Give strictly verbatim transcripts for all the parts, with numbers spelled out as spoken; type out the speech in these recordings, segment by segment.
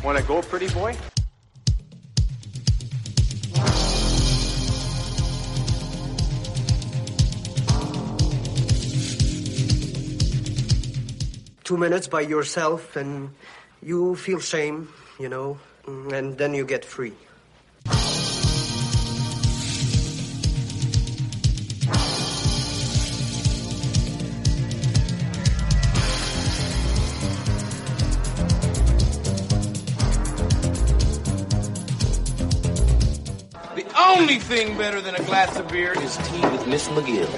Want to go, pretty boy? Two minutes by yourself and you feel shame, you know, and then you get free. The only thing better than a glass of beer is tea with Miss McGill.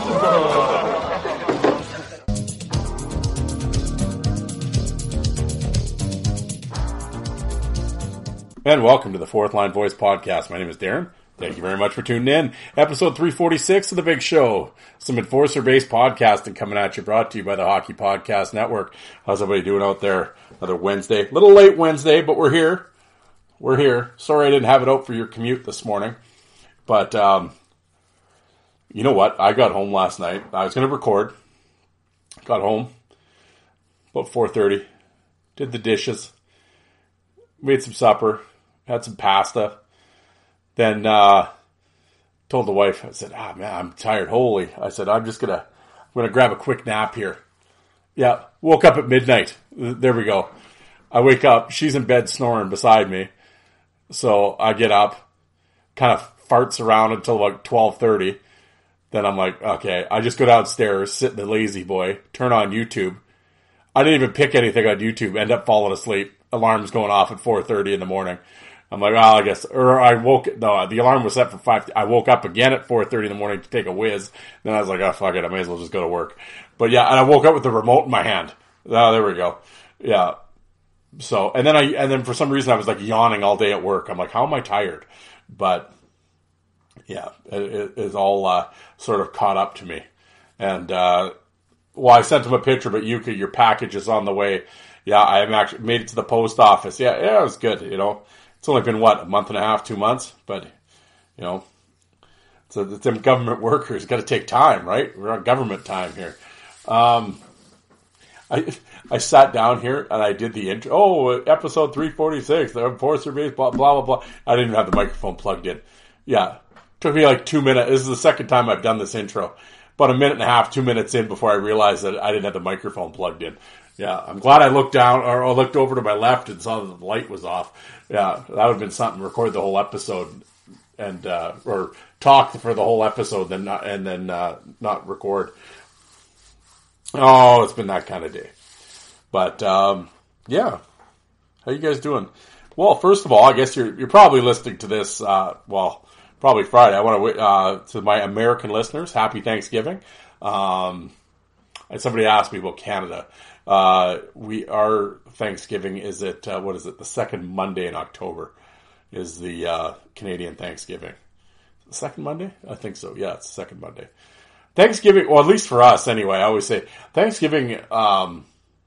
And welcome to the Fourth Line Voice Podcast. My name is Darren. Thank you very much for tuning in. Episode three forty-six of The Big Show. Some enforcer-based podcasting coming at you, brought to you by the Hockey Podcast Network. How's everybody doing out there? Another Wednesday. A little late Wednesday, but we're here. We're here. Sorry I didn't have it out for your commute this morning. But, um, you know what? I got home last night. I was going to record. Got home about four thirty. Did the dishes. Made some supper. Had some pasta. Then, uh, told the wife, I said, ah, man, I'm tired. Holy. I said, I'm just going to, I'm going to grab a quick nap here. Yeah. Woke up at midnight. There we go. I wake up. She's in bed snoring beside me. So I get up, kind of farts around until about twelve thirty. Then I'm like, okay, I just go downstairs, sit in the lazy boy, turn on YouTube. I didn't even pick anything on YouTube, end up falling asleep. Alarm's going off at four thirty in the morning. I'm like, well, I guess, or I woke, no, the alarm was set for five. I woke up again at four thirty in the morning to take a whiz. Then I was like, oh, fuck it, I may as well just go to work. But yeah, and I woke up with the remote in my hand. Oh, there we go. Yeah. So, and then I, and then for some reason I was like yawning all day at work. I'm like, how am I tired? But yeah, it is all, uh, sort of caught up to me. And, uh, well, I sent him a picture, but Yuka, your package is on the way. Yeah, I have actually made it to the post office. Yeah, yeah, it was good, you know. It's only been, what, a month and a half, two months? But, you know, it's, a, it's them government workers. Got to take time, right? We're on government time here. Um, I I sat down here and I did the intro. Oh, episode three forty-six, the enforcer base, blah, blah, blah, blah. I didn't even have the microphone plugged in. Yeah, took me like two minutes. This is the second time I've done this intro. About a minute and a half, two minutes in before I realized that I didn't have the microphone plugged in. Yeah, I'm glad I looked down or I looked over to my left and saw that the light was off. Yeah, that would have been something. Record the whole episode and uh, or talk for the whole episode, then not, and then uh, not record. Oh, it's been that kind of day. But um, yeah, how you guys doing? Well, first of all, I guess you're you're probably listening to this. Uh, well, probably Friday. I want to uh, to my American listeners, happy Thanksgiving. Um, and somebody asked me about Canada. Uh, we, our Thanksgiving is at, uh, what is it? The second Monday in October is the, uh, Canadian Thanksgiving. The second Monday? I think so. Yeah, it's the second Monday. Thanksgiving, well, at least for us anyway, I always say Thanksgiving, um,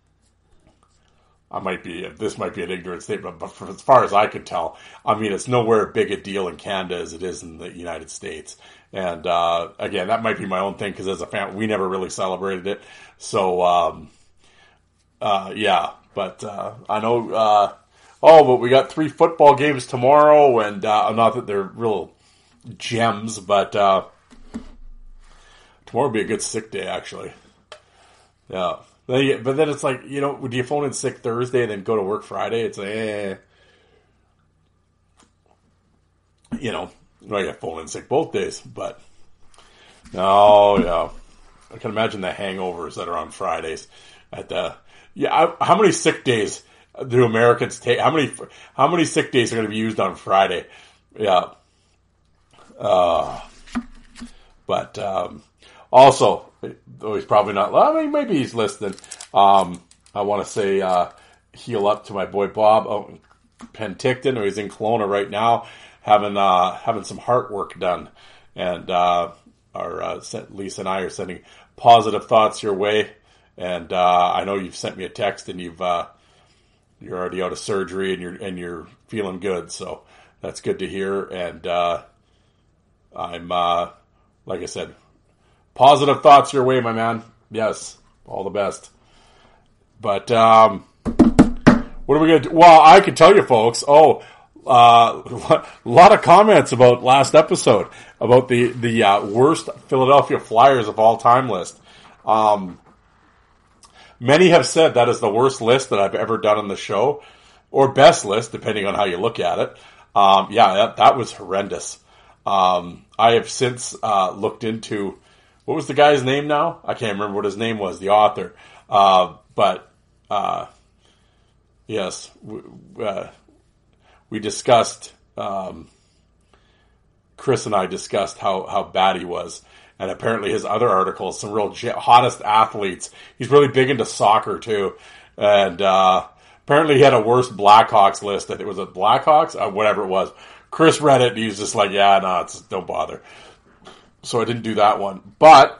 I might be, this might be an ignorant statement, but for, as far as I can tell, I mean, it's nowhere big a deal in Canada as it is in the United States. And, uh, again, that might be my own thing because as a family, we never really celebrated it. So, um, Uh, yeah, but, uh, I know, uh, oh, but we got three football games tomorrow, and, uh, not that they're real gems, but, uh, tomorrow will be a good sick day, actually. Yeah. But then it's like, you know, do you phone in sick Thursday and then go to work Friday? It's like, eh. You know, well, you phone in sick both days, but, oh, yeah. I can imagine the hangovers that are on Fridays at the, yeah, I, how many sick days do Americans take? How many how many sick days are going to be used on Friday? Yeah. Uh, but um, also, though he's probably not, well, I mean, maybe he's listening. Um, I want to say uh, heal up to my boy Bob out in Penticton, who he's in Kelowna right now, having uh, having some heart work done. And uh, our uh, Lisa and I are sending positive thoughts your way. And, uh, I know you've sent me a text and you've, uh, you're already out of surgery and you're, and you're feeling good. So that's good to hear. And, uh, I'm, uh, like I said, positive thoughts your way, my man. Yes. All the best. But, um, What are we going to do? Well, I can tell you, folks. Oh, uh, a lot of comments about last episode about the the uh, worst Philadelphia Flyers of all time list. Um, many have said that is the worst list that I've ever done on the show, or best list, depending on how you look at it. Um, yeah, that, that was horrendous. Um, I have since uh, looked into, what was the guy's name now? I can't remember what his name was, the author. Uh, but, uh, yes, we, uh, we discussed, um, Chris and I discussed how, how bad he was. And apparently his other articles, some real j- hottest athletes. He's really big into soccer too. And, uh, apparently he had a worse Blackhawks list. I think it was a Blackhawks, uh, whatever it was. Chris read it and he was just like, yeah, no, it's, don't bother. So I didn't do that one. But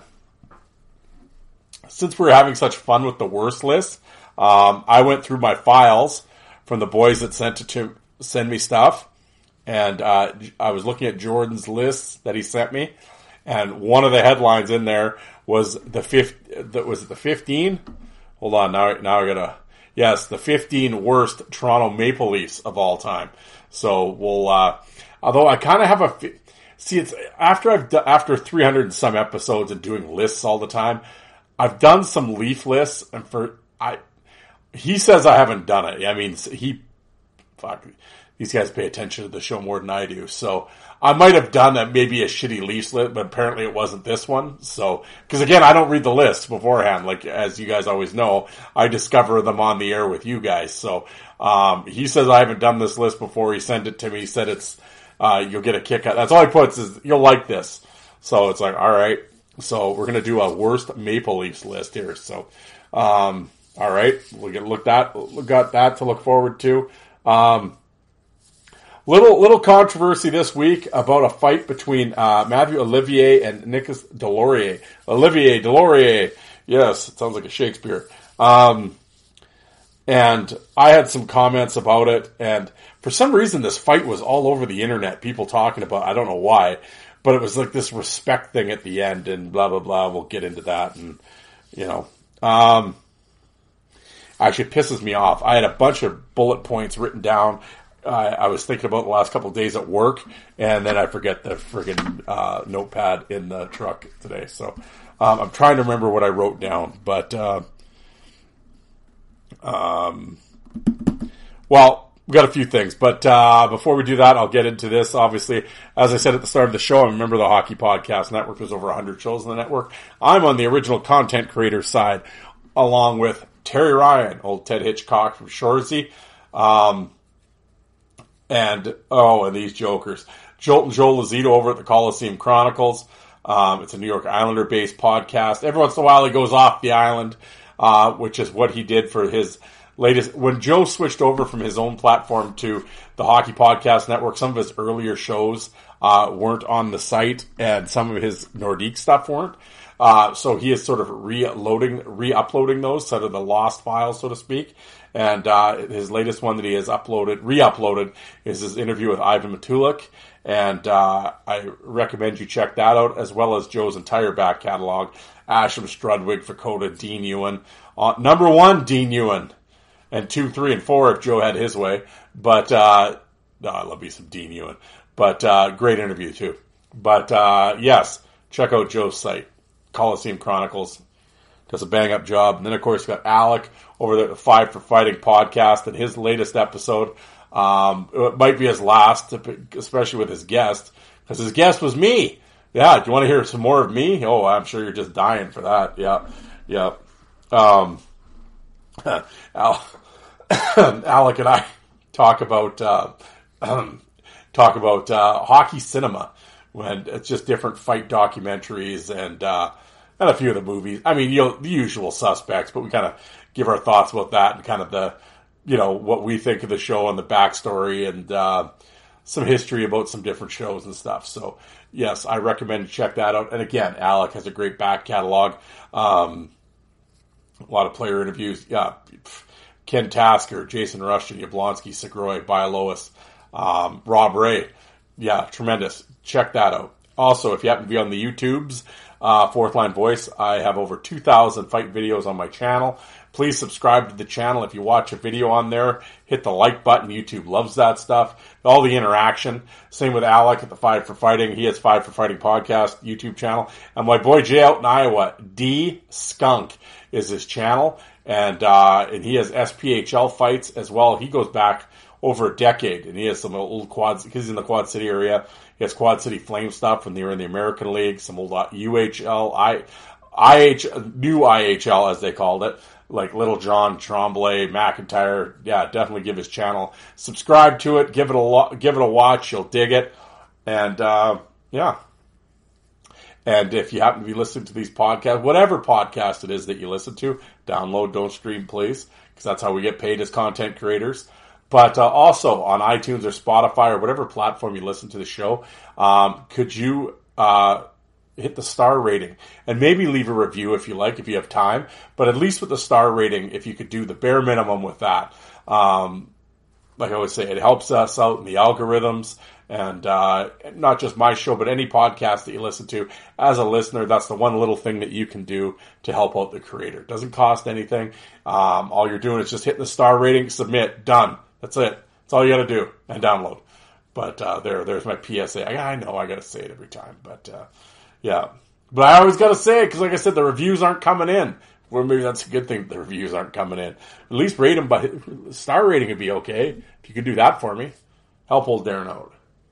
since we were having such fun with the worst list, um, I went through my files from the boys that sent it to send me stuff. And uh, I was looking at Jordan's lists that he sent me. And one of the headlines in there was the fifth, that was it the fifteen? Hold on, now, now I gotta, yes, the fifteen worst Toronto Maple Leafs of all time. So we'll, uh, although I kind of have a, see, it's after I've done, after three hundred and some episodes and doing lists all the time, I've done some Leaf lists, and for, I, he says I haven't done it. I mean, he, fuck, these guys pay attention to the show more than I do. So I might have done a, maybe a shitty Leafs list, but apparently it wasn't this one. So, cause again, I don't read the list beforehand. Like, as you guys always know, I discover them on the air with you guys. So, um, he says I haven't done this list before. He sent it to me. He said it's, uh, you'll get a kick out. That's all he puts is you'll like this. So it's like, all right. So we're going to do a worst Maple Leafs list here. So, um, all right. We'll get, look that, look got that to look forward to. Um, Little little controversy this week about a fight between uh, Matthew Olivier and Nicolas Deslauriers. Olivier Deslauriers, yes, it sounds like a Shakespeare. Um, and I had some comments about it, and for some reason this fight was all over the internet. People talking about, I don't know why, but it was like this respect thing at the end, and blah blah blah. We'll get into that, and you know, um, actually it pisses me off. I had a bunch of bullet points written down. I, I was thinking about the last couple of days at work, and then I forget the friggin' uh, notepad in the truck today. So um, I'm trying to remember what I wrote down. But, uh, um, well, we've got a few things. But uh, before we do that, I'll get into this. Obviously, as I said at the start of the show, I remember the Hockey Podcast Network. There's over one hundred shows on the network. I'm on the original content creator side, along with Terry Ryan, old Ted Hitchcock from Shoresy. Um... And, oh, and these jokers. Jolt and Joe Lazito over at the Coliseum Chronicles. Um, it's a New York Islander-based podcast. Every once in a while he goes off the island, uh, which is what he did for his latest. When Joe switched over from his own platform to the Hockey Podcast Network, some of his earlier shows uh, weren't on the site, and some of his Nordique stuff weren't. Uh, so he is sort of re-loading, re-uploading those, sort of the lost files, so to speak. And, uh, his latest one that he has uploaded, re-uploaded, is his interview with Ivan Matulik. And, uh, I recommend you check that out, as well as Joe's entire back catalog. Asham, Strudwick, Vakota, Dean Ewan. Uh, number one, Dean Ewan. And two, three, and four if Joe had his way. But, uh, no, I love me some Dean Ewan. But, uh, great interview too. But, uh, yes, check out Joe's site. Coliseum Chronicles does a bang up job. And then of course you got Alec over there at the Five for Fighting podcast, and his latest episode, um, it might be his last, especially with his guest, because his guest was me. Yeah. Do you want to hear some more of me? Oh, I'm sure you're just dying for that. Yeah. Yeah. Um, Al- Alec and I talk about, uh, talk about, uh, hockey cinema, when it's just different fight documentaries and, uh, and a few of the movies. I mean, you know, the usual suspects, but we kind of give our thoughts about that and kind of the, you know, what we think of the show and the backstory and, uh, some history about some different shows and stuff. So yes, I recommend you check that out. And again, Alec has a great back catalog. Um, a lot of player interviews. Yeah. Ken Tasker, Jason Rushton, Yablonsky, Segroy, Bialois, um, Rob Ray. Yeah, tremendous. Check that out. Also, if you happen to be on the YouTubes, uh, Fourth Line Voice, I have over two thousand fight videos on my channel. Please subscribe to the channel. If you watch a video on there, hit the like button. YouTube loves that stuff. All the interaction. Same with Alec at the Five for Fighting. He has Five for Fighting podcast YouTube channel. And my boy Jay out in Iowa, D Skunk is his channel. And, uh, and he has S P H L fights as well. He goes back over a decade, and he has some old quads, because he's in the Quad City area. He has Quad City Flame stuff when they were in the American League, some old U H L, I, IH, new I H L as they called it, like Little John, Tremblay, McIntyre. Yeah, definitely give his channel, subscribe to it, give it a lo- give it a watch, you'll dig it, and uh, yeah. And if you happen to be listening to these podcasts, whatever podcast it is that you listen to, download, don't stream, please, because that's how we get paid as content creators. But uh, also on iTunes or Spotify or whatever platform you listen to the show, um, could you uh, hit the star rating and maybe leave a review if you like, if you have time. But at least with the star rating, if you could do the bare minimum with that, um, like I always say, it helps us out in the algorithms. And uh, not just my show, but any podcast that you listen to. As a listener, that's the one little thing that you can do to help out the creator. It doesn't cost anything. Um, all you're doing is just hitting the star rating, submit, done. That's it. That's all you got to do, and download. But uh, there, there's my P S A. I, I know I got to say it every time, but uh, yeah. But I always got to say it because, like I said, the reviews aren't coming in. Well, maybe that's a good thing. The reviews aren't coming in. At least rate them, but star rating would be okay if you could do that for me. Help old Darren out.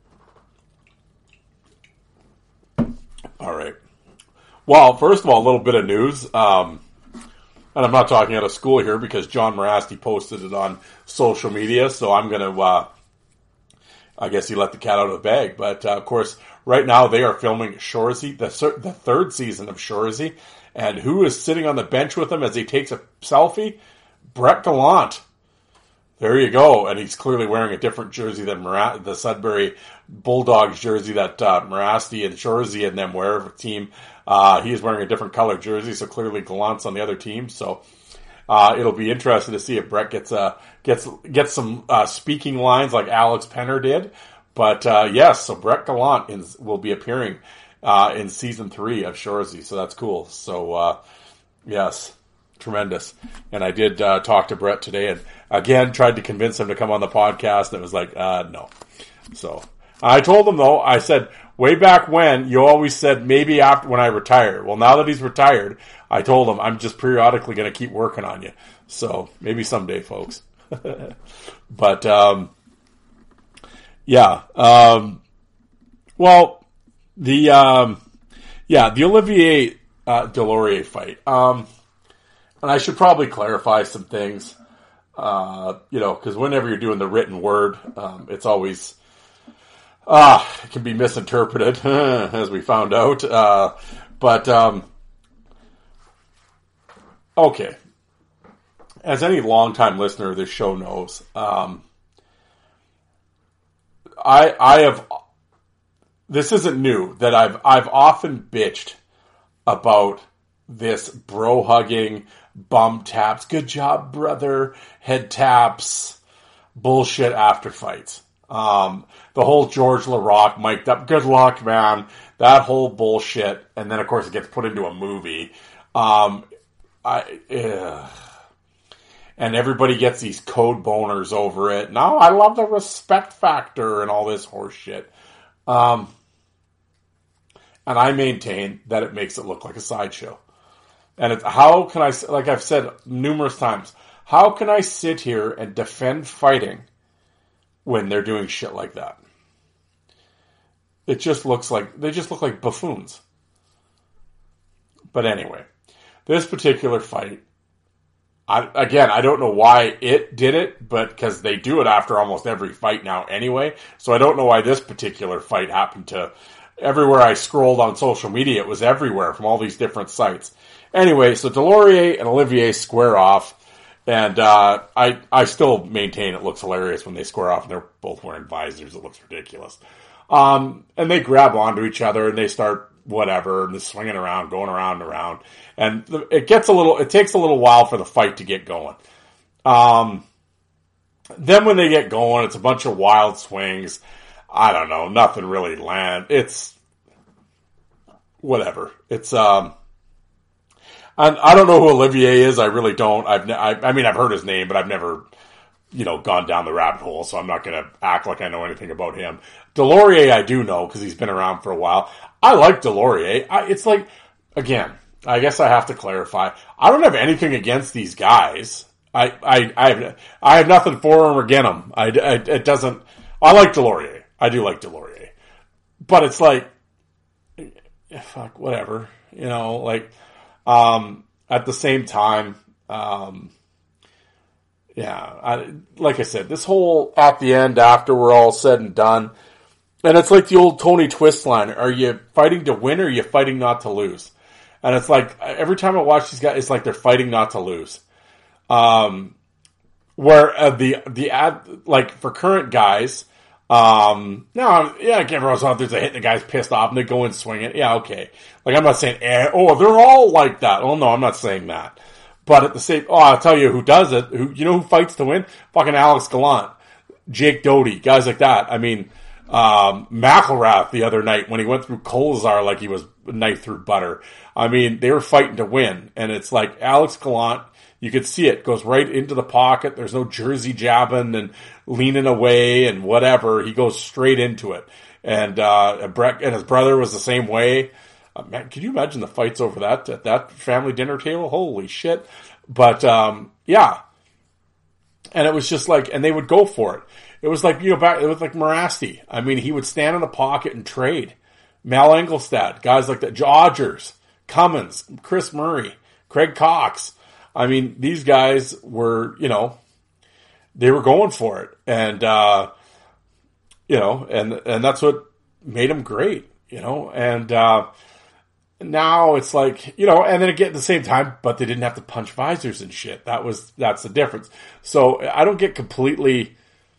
All right. Well, first of all, a little bit of news. Um, and I'm not talking out of school here because John Morasti posted it on social media. So I'm going to, uh, I guess he let the cat out of the bag. But, uh, of course, right now they are filming Shoresy, the, the third season of Shoresy. And who is sitting on the bench with him as he takes a selfie? Brett Gallant. There you go. And he's clearly wearing a different jersey than Mara- the Sudbury Bulldogs jersey that uh, Morasti and Shoresy and them wear for team. Uh, he is wearing a different color jersey, so clearly Gallant's on the other team. So uh, it'll be interesting to see if Brett gets uh, gets gets some uh, speaking lines like Alex Penner did. But uh, yes, so Brett Gallant in, will be appearing uh, in season three of Shoresy, so that's cool. So uh, yes. Tremendous. And I did uh, talk to Brett today and again tried to convince him to come on the podcast and it was like, uh, no. So I told him though, I said, way back when you always said maybe after when I retire. Well, now that he's retired, I told him I'm just periodically going to keep working on you. So maybe someday, folks. But, um, yeah. Um, well, the, um, yeah, the Olivier uh, Delorier fight. Um, And I should probably clarify some things, uh, you know, because whenever you're doing the written word, um, it's always, ah, uh, it can be misinterpreted, as we found out. Uh, but, um, okay. As any longtime listener of this show knows, um, I, I have, this isn't new, that I've, I've often bitched about this bro hugging, bum taps, good job, brother, head taps, bullshit after fights. Um, the whole George LaRock mic'd up, good luck, man, that whole bullshit. And then, of course, it gets put into a movie. Um, I, ugh. And everybody gets these code boners over it. No, I love the respect factor and all this horse shit. Um, and I maintain that it makes it look like a sideshow. And it's, how can I, like I've said numerous times, how can I sit here and defend fighting when they're doing shit like that? It just looks like, they just look like buffoons. But anyway, this particular fight, I, again, I don't know why it did it, but because they do it after almost every fight now anyway. So I don't know why this particular fight happened to, everywhere I scrolled on social media, it was everywhere from all these different sites. Anyway, so Delorier and Olivier square off, and uh, I I still maintain it looks hilarious when they square off, and they're both wearing visors. It looks ridiculous. Um, and they grab onto each other, and they start whatever, and they're swinging around, going around and around. And it gets a little, it takes a little while for the fight to get going. Um, then when they get going, it's a bunch of wild swings. I don't know, nothing really land. It's whatever. It's, um, and I don't know who Olivier is. I really don't. I've, ne- I, I mean, I've heard his name, but I've never, you know, gone down the rabbit hole, so I'm not going to act like I know anything about him. Delorier, I do know, because he's been around for a while. I like Delorier. I, it's like, again, I guess I have to clarify. I don't have anything against these guys. I, I, I have, I have nothing for them or against them. I, I, it doesn't, I like Delorier. I do like Delorier. But it's like, fuck, whatever. You know, like, um, at the same time, um, yeah, I, like I said, this whole at the end after we're all said and done, and it's like the old Tony Twist line: are you fighting to win or are you fighting not to lose? And it's like every time I watch these guys, it's like they're fighting not to lose. Um, where uh, the the ad like for current guys, um, no, yeah, everyone's out there's a hit, the guy's pissed off and they go and swing it. Yeah, okay. Like I'm not saying, eh, oh, they're all like that. Oh no, I'm not saying that. But at the same, oh, I'll tell you who does it. Who you know who fights to win? Fucking Alex Gallant, Jake Doty, guys like that. I mean, um, McElrath the other night when he went through Kolzar like he was knife through butter. I mean, they were fighting to win, and it's like Alex Gallant. You could see it goes right into the pocket. There's no jersey jabbing and leaning away and whatever. He goes straight into it, and uh, Brett and his brother was the same way. Uh, man, can you imagine the fights over that at that family dinner table? Holy shit. But, um, yeah. And it was just like, and they would go for it. It was like, you know, back, it was like Morasti. I mean, he would stand in the pocket and trade. Mal Engelstad, guys like that, Dodgers, Cummins, Chris Murray, Craig Cox. I mean, these guys were, you know, they were going for it. And, uh, you know, and, and that's what made them great, you know, and, uh, now it's like, you know, and then again at the same time, but they didn't have to punch visors and shit. That was, that's the difference. So I don't get completely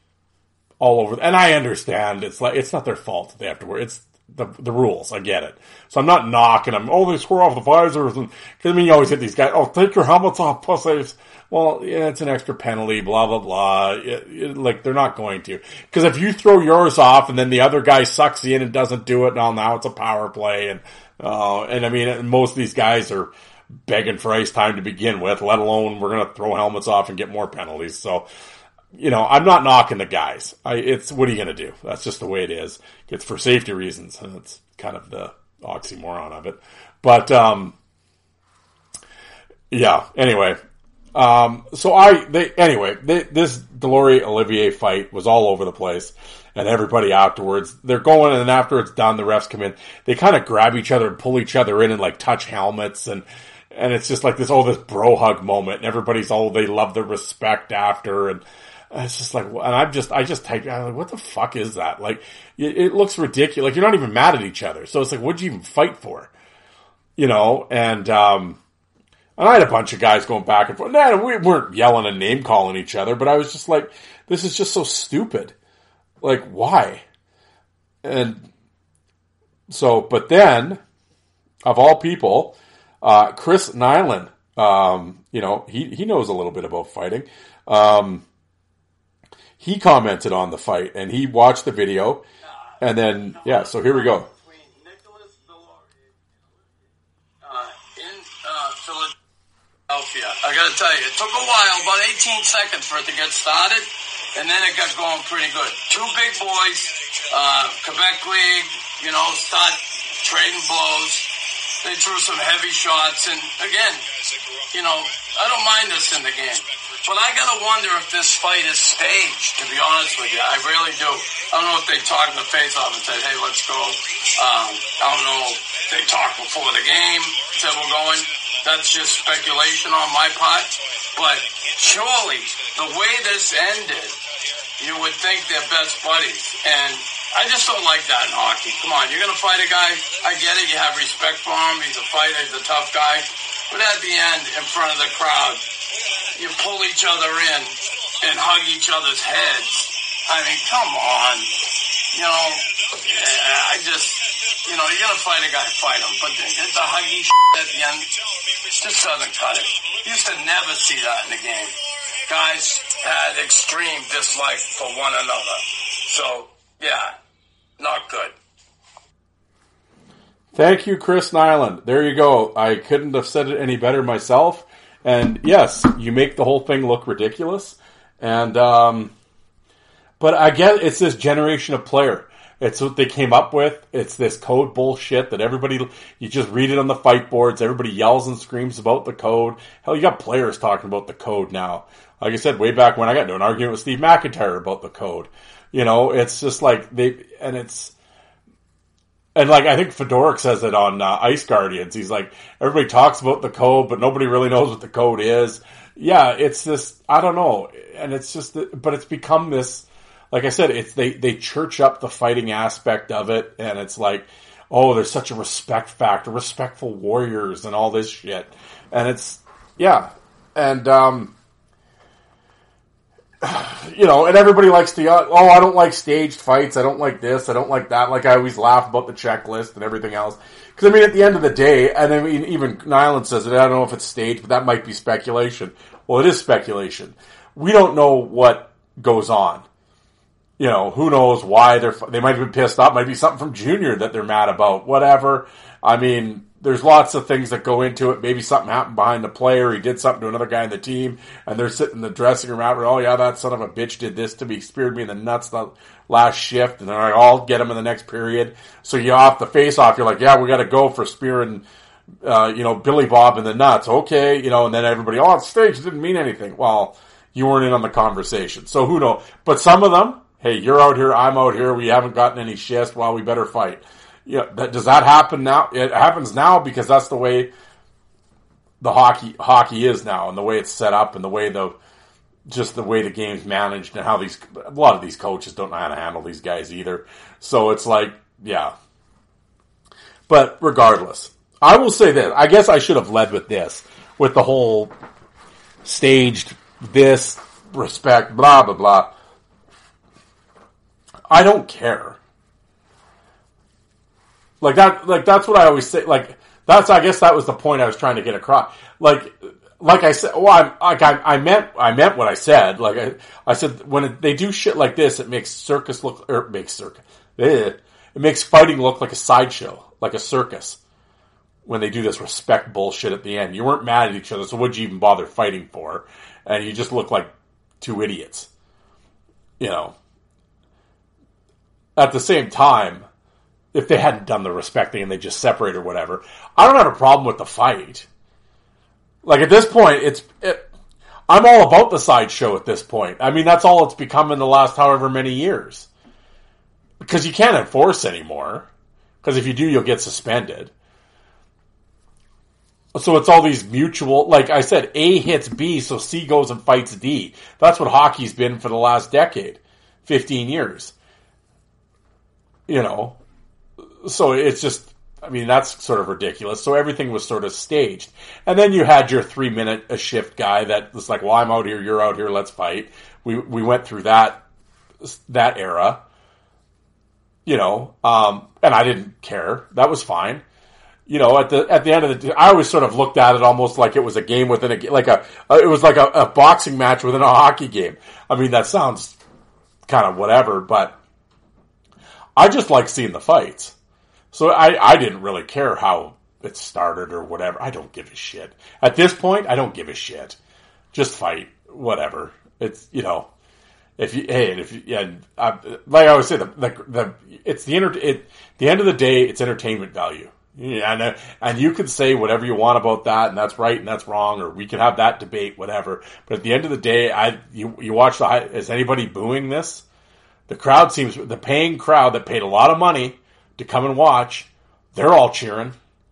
all over. And I understand it's like, it's not their fault that they have to wear. It's the the rules. I get it. So I'm not knocking them. Oh, they square off the visors. And, cause I mean, you always hit these guys. Oh, take your helmets off, pussies. Well, yeah, it's an extra penalty, blah, blah, blah. It, it, like, they're not going to. Cause if you throw yours off and then the other guy sucks you in and doesn't do it, now, now it's a power play. And, Uh, and I mean, most of these guys are begging for ice time to begin with, let alone we're going to throw helmets off and get more penalties. So, you know, I'm not knocking the guys. I, it's, what are you going to do? That's just the way it is. It's for safety reasons. And it's kind of the oxymoron of it. But, um, yeah, anyway. Um, so I, they, anyway, they, this Delorier Olivier fight was all over the place. And everybody afterwards, they're going, and then after it's done, the refs come in. They kind of grab each other and pull each other in and like touch helmets, and and it's just like this, oh, this bro hug moment, and everybody's, oh, they love the respect after, and it's just like, and I'm just, I just typed, I'm like, what the fuck is that? Like, it, it looks ridiculous. Like you're not even mad at each other, so it's like, what'd you even fight for? You know, and um, and I had a bunch of guys going back and forth. Nah, we weren't yelling and name calling each other, but I was just like, this is just so stupid. Like, why? And so, but then, of all people, uh, Chris Nyland, um, you know, he, he knows a little bit about fighting. Um, he commented on the fight, and he watched the video, and then, yeah, so here we go. Uh, in uh, Philadelphia, I gotta tell you, it took a while, about eighteen seconds for it to get started. And then it got going pretty good. Two big boys, uh, Quebec League, you know, start trading blows. They threw some heavy shots. And again, you know, I don't mind this in the game. But I gotta wonder if this fight is staged, to be honest with you. I really do. I don't know if they talked in the face off and said, hey, let's go. Um, I don't know if they talked before the game, said we're going. That's just speculation on my part. But surely, the way this ended, you would think they're best buddies. And I just don't like that in hockey. Come on, you're going to fight a guy. I get it. You have respect for him. He's a fighter. He's a tough guy. But at the end, in front of the crowd, you pull each other in and hug each other's heads. I mean, come on. You know, I just, you know, you're going to fight a guy, fight him. But the, the huggy shit at the end just doesn't cut it. You used to never see that in the game. Guys had extreme dislike for one another. So, yeah, not good. Thank you, Chris Nyland. There you go. I couldn't have said it any better myself. And yes, you make the whole thing look ridiculous. And, um, but I guess it's this generation of player. It's what they came up with. It's this code bullshit that everybody, you just read it on the fight boards. Everybody yells and screams about the code. Hell, you got players talking about the code now. Like I said, way back when I got into an argument with Steve McIntyre about the code. You know, it's just like they, and it's, and like I think Fedoruk says it on uh, Ice Guardians. He's like, everybody talks about the code, but nobody really knows what the code is. Yeah, it's this, I don't know. And it's just, but it's become this, like I said, it's they, they church up the fighting aspect of it, and it's like, oh, there's such a respect factor, respectful warriors and all this shit. And it's, yeah. And, um, you know, and everybody likes to, uh, oh, I don't like staged fights. I don't like this. I don't like that. Like, I always laugh about the checklist and everything else. Because, I mean, at the end of the day, and I mean, even Nyland says it, I don't know if it's staged, but that might be speculation. Well, it is speculation. We don't know what goes on. You know, who knows why they're, they might have been pissed off. Might be something from Junior that they're mad about. Whatever. I mean, there's lots of things that go into it. Maybe something happened behind the player. He did something to another guy in the team, and they're sitting in the dressing room out. Oh yeah, that son of a bitch did this to me, speared me in the nuts the last shift, and they're like, I'll get him in the next period. So you off the face off, you're like, yeah, we got to go for spearing, uh, you know, Billy Bob in the nuts. Okay, you know, and then everybody, oh, it's staged, it didn't mean anything. Well, you weren't in on the conversation, so who knows? But some of them, hey, you're out here, I'm out here, we haven't gotten any shifts. Well, we better fight. Yeah, that, does that happen now? It happens now because that's the way the hockey hockey is now, and the way it's set up, and the way the just the way the game's managed, and how these a lot of these coaches don't know how to handle these guys either. So it's like, yeah. But regardless, I will say this. I guess I should have led with this, with the whole staged this respect, blah blah blah. I don't care. Like that, like that's what I always say. Like that's, I guess that was the point I was trying to get across. Like, like I said, well, I'm, like I, I meant, I meant what I said. Like I, I said, when it, they do shit like this, it makes circus look, or it makes circus, it makes fighting look like a sideshow, like a circus. When they do this respect bullshit at the end, you weren't mad at each other, so what'd you even bother fighting for? And you just look like two idiots. You know. At the same time, if they hadn't done the respect thing and they just separate or whatever, I don't have a problem with the fight. Like at this point, it's it, I'm all about the sideshow at this point. I mean, that's all it's become in the last however many years. Because you can't enforce anymore. Because if you do, you'll get suspended. So it's all these mutual, like I said, A hits B, so C goes and fights D. That's what hockey's been for the last decade, fifteen years. You know, so it's just, I mean, that's sort of ridiculous. So everything was sort of staged. And then you had your three minute a shift guy that was like, well, I'm out here, you're out here, let's fight. We, we went through that, that era, you know, um, and I didn't care. That was fine. You know, at the, at the end of the day, I always sort of looked at it almost like it was a game within a, like a, it was like a, a boxing match within a hockey game. I mean, that sounds kind of whatever, but I just like seeing the fights. So I, I didn't really care how it started or whatever. I don't give a shit. At this point, I don't give a shit. Just fight. Whatever. It's, you know, if you, hey, if you, yeah, uh, like I always say, the, the, the, it's the, inter, it, the end of the day, it's entertainment value. Yeah, and, uh, and you can say whatever you want about that, and that's right and that's wrong, or we can have that debate, whatever. But at the end of the day, I, you, you watch the, is anybody booing this? The crowd seems, the paying crowd that paid a lot of money to come and watch, they're all cheering.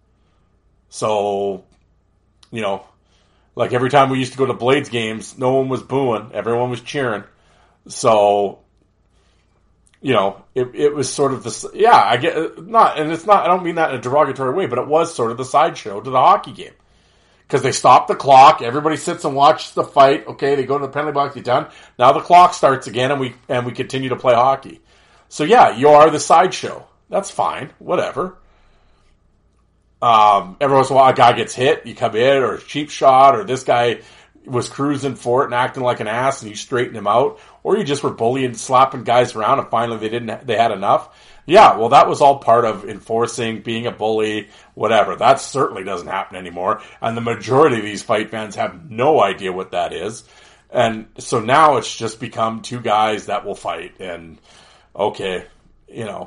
So, you know, like every time we used to go to Blades games, no one was booing, everyone was cheering. So, you know, it it was sort of this, yeah, I get, not, and it's not, I don't mean that in a derogatory way, but it was sort of the sideshow to the hockey game. Because they stop the clock, everybody sits and watches the fight, okay, they go to the penalty box, you're done. Now the clock starts again and we and we continue to play hockey. So yeah, you are the sideshow. That's fine, whatever. Um, every once in a while a guy gets hit, you come in, or a cheap shot, or this guy was cruising for it and acting like an ass and you straightened him out, or you just were bullying, slapping guys around and finally they didn't, they had enough. Yeah, well, that was all part of enforcing, being a bully, whatever. That certainly doesn't happen anymore. And the majority of these fight fans have no idea what that is. And so now it's just become two guys that will fight. And, okay, you know.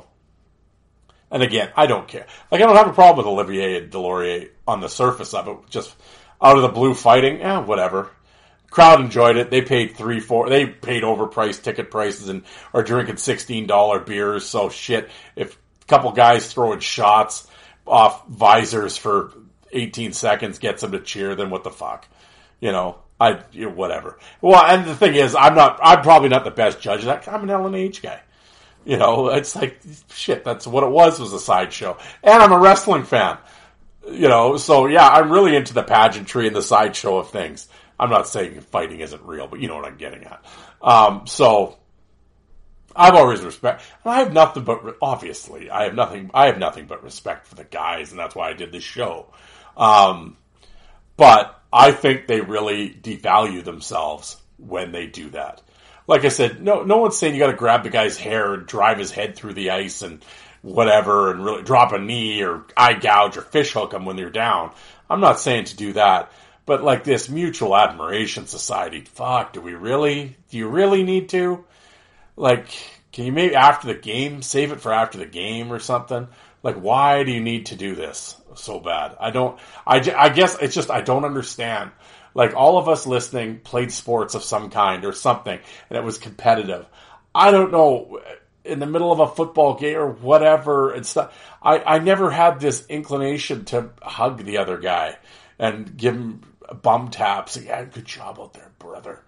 And again, I don't care. Like, I don't have a problem with Olivier and Delorier on the surface of it. Just out of the blue fighting, eh, whatever. Crowd enjoyed it. They paid three, four. They paid overpriced ticket prices and are drinking sixteen dollar beers. So shit, if a couple guys throwing shots off visors for eighteen seconds gets them to cheer, then what the fuck, you know? I you know, whatever. Well, and the thing is, I'm not. I'm probably not the best judge of that. I'm an L N H guy. You know, it's like shit. That's what it was. Was a sideshow, and I'm a wrestling fan. You know, so yeah, I'm really into the pageantry and the sideshow of things. I'm not saying fighting isn't real, but you know what I'm getting at. Um, so I've always respect. I have nothing but obviously I have nothing. I have nothing but respect for the guys, and that's why I did this show. Um, but I think they really devalue themselves when they do that. Like I said, no, no one's saying you got to grab the guy's hair and drive his head through the ice and whatever, and really drop a knee or eye gouge or fish hook him when they're down. I'm not saying to do that. But like this mutual admiration society, fuck, do we really, do you really need to? Like, can you maybe after the game, save it for after the game or something? Like, why do you need to do this so bad? I don't, I, I guess it's just, I don't understand. Like, all of us listening played sports of some kind or something, and it was competitive. I don't know, in the middle of a football game or whatever and stuff, I, I never had this inclination to hug the other guy and give him bum taps. Yeah, good job out there, brother.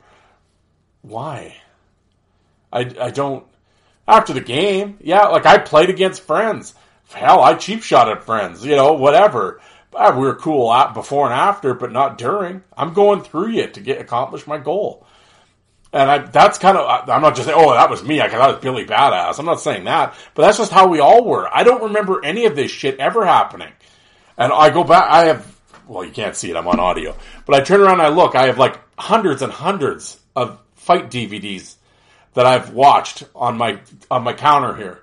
Why? I, I don't... After the game, yeah, like I played against friends. Hell, I cheap shot at friends, you know, whatever. But we were cool at before and after, but not during. I'm going through you to get accomplish my goal. And I, that's kind of, I'm not just saying, oh, that was me, I that was Billy Badass. I'm not saying that, but that's just how we all were. I don't remember any of this shit ever happening. And I go back, I have, well, you can't see it, I'm on audio. But I turn around and I look, I have like hundreds and hundreds of fight D V Ds that I've watched on my, on my counter here.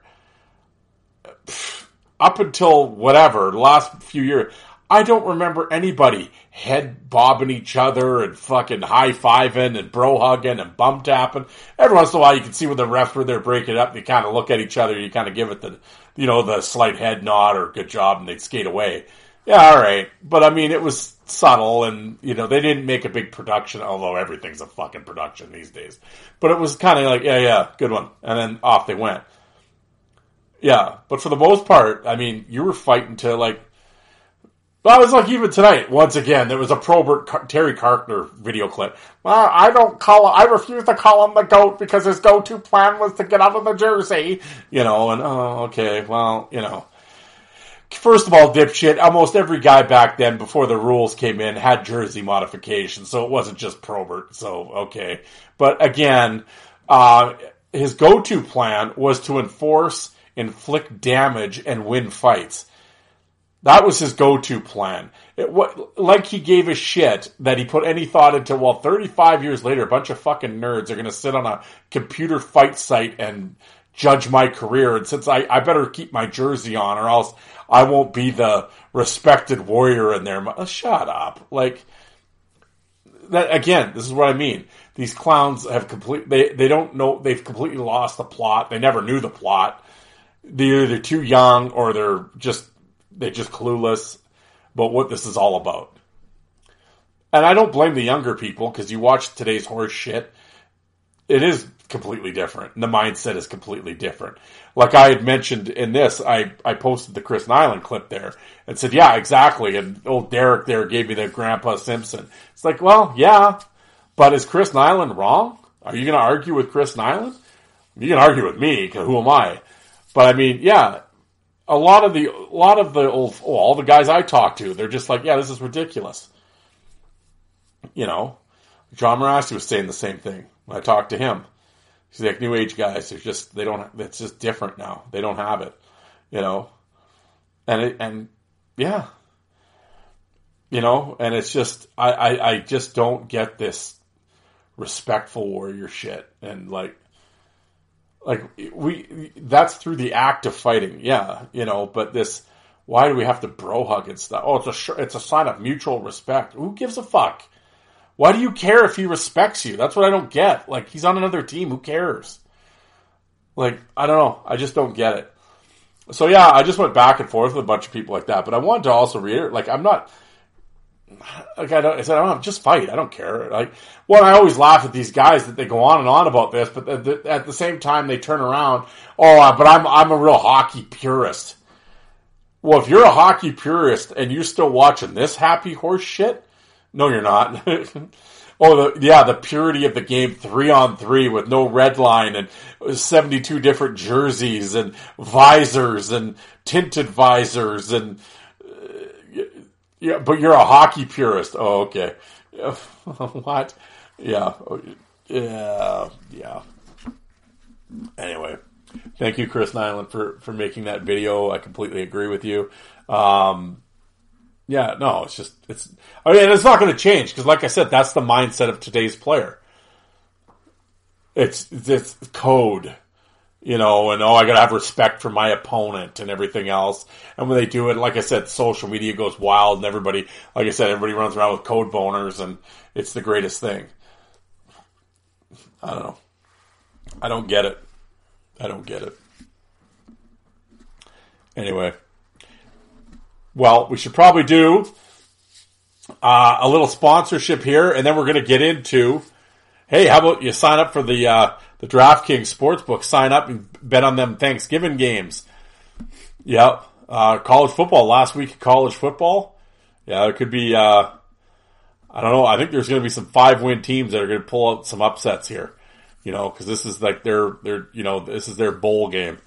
Up until whatever, the last few years, I don't remember anybody head bobbing each other and fucking high-fiving and bro-hugging and bum-tapping. Every once in a while you can see when the refs were there breaking it up, you kind of look at each other, you kind of give it the, you know, the slight head nod or good job and they'd skate away. Yeah, alright. But I mean, it was subtle and, you know, they didn't make a big production, although everything's a fucking production these days. But it was kind of like, yeah, yeah, good one. And then off they went. Yeah, but for the most part, I mean, you were fighting to like, well, it was like even tonight, once again, there was a Probert Car- Terry Carkner video clip. Well, I don't call I refuse to call him the GOAT because his go-to plan was to get out of the jersey. You know, and, oh, okay, well, you know. First of all, dipshit, almost every guy back then, before the rules came in, had jersey modifications, so it wasn't just Probert, so, okay. But again, uh, his go-to plan was to enforce, inflict damage, and win fights. That was his go-to plan. It, what, like he gave a shit that he put any thought into, well, thirty-five years later, a bunch of fucking nerds are going to sit on a computer fight site and judge my career. And since I, I better keep my jersey on or else I won't be the respected warrior in there. Oh, shut up. Like, that again, this is what I mean. These clowns have complete, they, they don't know, they've completely lost the plot. They never knew the plot. They're either too young or they're just, they're just clueless about what this is all about. And I don't blame the younger people, because you watch today's horse shit. It is completely different. The mindset is completely different. Like I had mentioned in this, I, I posted the Chris Nyland clip there and said, yeah, exactly. And old Derek there gave me the Grandpa Simpson. It's like, well, yeah, but is Chris Nyland wrong? Are you going to argue with Chris Nyland? You can argue with me, because who am I? But I mean, yeah, a lot of the, a lot of the old, oh, all the guys I talk to, they're just like, yeah, this is ridiculous. You know, John Morassi was saying the same thing when I talked to him. He's like, new age guys, they're just, they don't, it's just different now. They don't have it, you know? And it, and yeah. You know, and it's just, I, I, I just don't get this respectful warrior shit. And like, like we, that's through the act of fighting. Yeah. You know, but this, why do we have to bro hug and stuff? Oh, it's a, it's a sign of mutual respect. Who gives a fuck? Why do you care if he respects you? That's what I don't get. Like, he's on another team. Who cares? Like, I don't know. I just don't get it. So yeah, I just went back and forth with a bunch of people like that. But I wanted to also reiterate, like, I'm not, like I, don't, I said, I don't just fight. I don't care. Like, well, I always laugh at these guys that they go on and on about this, but at the, at the same time they turn around. Oh, uh, but I'm I'm a real hockey purist. Well, if you're a hockey purist and you're still watching this happy horse shit, no, you're not. Oh, the, yeah, the purity of the game, three on three with no red line and seventy-two different jerseys and visors and tinted visors and. Yeah, but you're a hockey purist. Oh, okay. What? Yeah. Yeah. Yeah. Anyway, thank you, Chris Nyland, for, for making that video. I completely agree with you. Um, yeah, no, it's just, it's, I mean, it's not going to change because, like I said, that's the mindset of today's player. It's, it's code. You know, and oh, I gotta have respect for my opponent and everything else. And when they do it, like I said, social media goes wild and everybody, like I said, everybody runs around with code boners and it's the greatest thing. I don't know. I don't get it. I don't get it. Anyway. Well, we should probably do uh, a little sponsorship here and then we're gonna get into, hey, how about you sign up for the, uh, the DraftKings Sportsbook, sign up and bet on them Thanksgiving games. Yep. Uh, college football, last week college football. Yeah, it could be, uh, I don't know, I think there's going to be some five-win teams that are going to pull out some upsets here. You know, because this is like their, their, you know, this is their bowl game.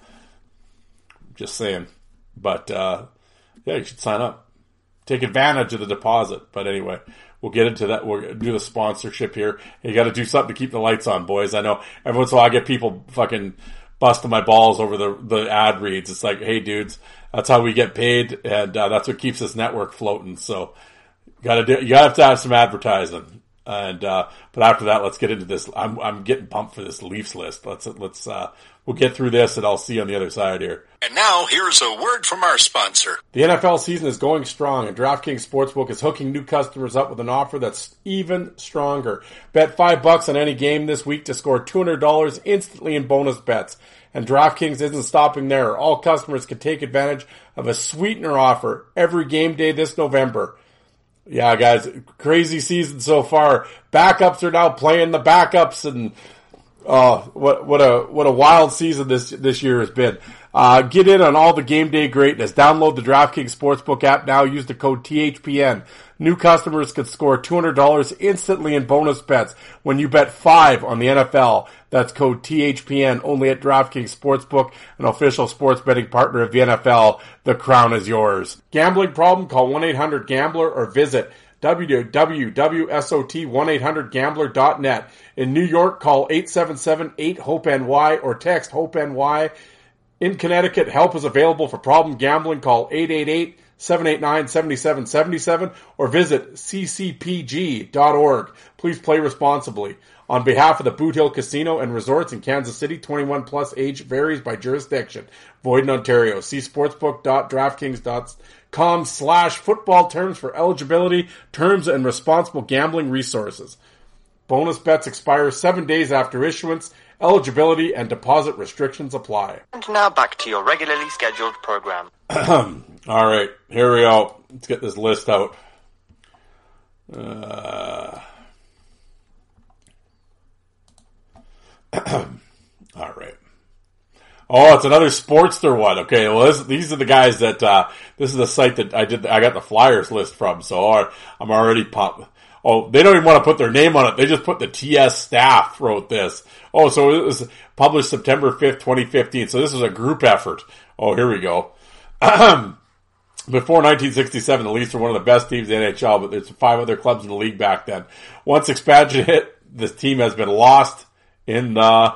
Just saying. But, uh, yeah, you should sign up. Take advantage of the deposit. But anyway, we'll get into that. We'll do the sponsorship here. You got to do something to keep the lights on, boys. I know every once in a while I get people fucking busting my balls over the, the ad reads. It's like, hey, dudes, that's how we get paid, and uh, that's what keeps this network floating. So, gotta do. You gotta have to have some advertising. And uh, but after that, let's get into this. I'm I'm getting pumped for this Leafs list. Let's let's uh, we'll get through this, and I'll see you on the other side here. And now here's a word from our sponsor. The N F L season is going strong, and DraftKings Sportsbook is hooking new customers up with an offer that's even stronger. Bet five bucks on any game this week to score two hundred dollars instantly in bonus bets. And DraftKings isn't stopping there. All customers can take advantage of a sweetener offer every game day this November. Yeah, guys, crazy season so far. Backups are now playing the backups, and oh, what what a what a wild season this this year has been. Uh, get in on all the game day greatness. Download the DraftKings Sportsbook app now. Use the code T H P N. New customers can score two hundred dollars instantly in bonus bets when you bet five on the N F L. That's code T H P N only at DraftKings Sportsbook, an official sports betting partner of the N F L. The crown is yours. Gambling problem? Call one eight hundred gambler or visit w w w dot s o t one eight hundred gambler dot net. In New York, call eight seven seven eight hope N Y or text HOPE-NY. In Connecticut, help is available for problem gambling. Call eight eight eight seven eight nine seven seven seven seven or visit c c p g dot org. Please play responsibly. On behalf of the Boot Hill Casino and Resorts in Kansas City, twenty-one plus age varies by jurisdiction. Void in Ontario. See sportsbook dot draftkings dot com slash football terms for eligibility, terms, and responsible gambling resources. Bonus bets expire seven days after issuance. Eligibility and deposit restrictions apply. And now back to your regularly scheduled program. All right, here we go. Let's get this list out. Uh, all right. Oh, it's another Sportster one. Okay, well, this, these are the guys that, uh, this is the site that I did, I got the Flyers list from, so I'm already pumped. Oh, they don't even want to put their name on it. They just put the T S staff wrote this. Oh, so it was published September fifth, twenty fifteen. So this was a group effort. Oh, here we go. Before nineteen sixty-seven, the Leafs were one of the best teams in the N H L, but there's five other clubs in the league back then. Once expansion hit, this team has been lost in the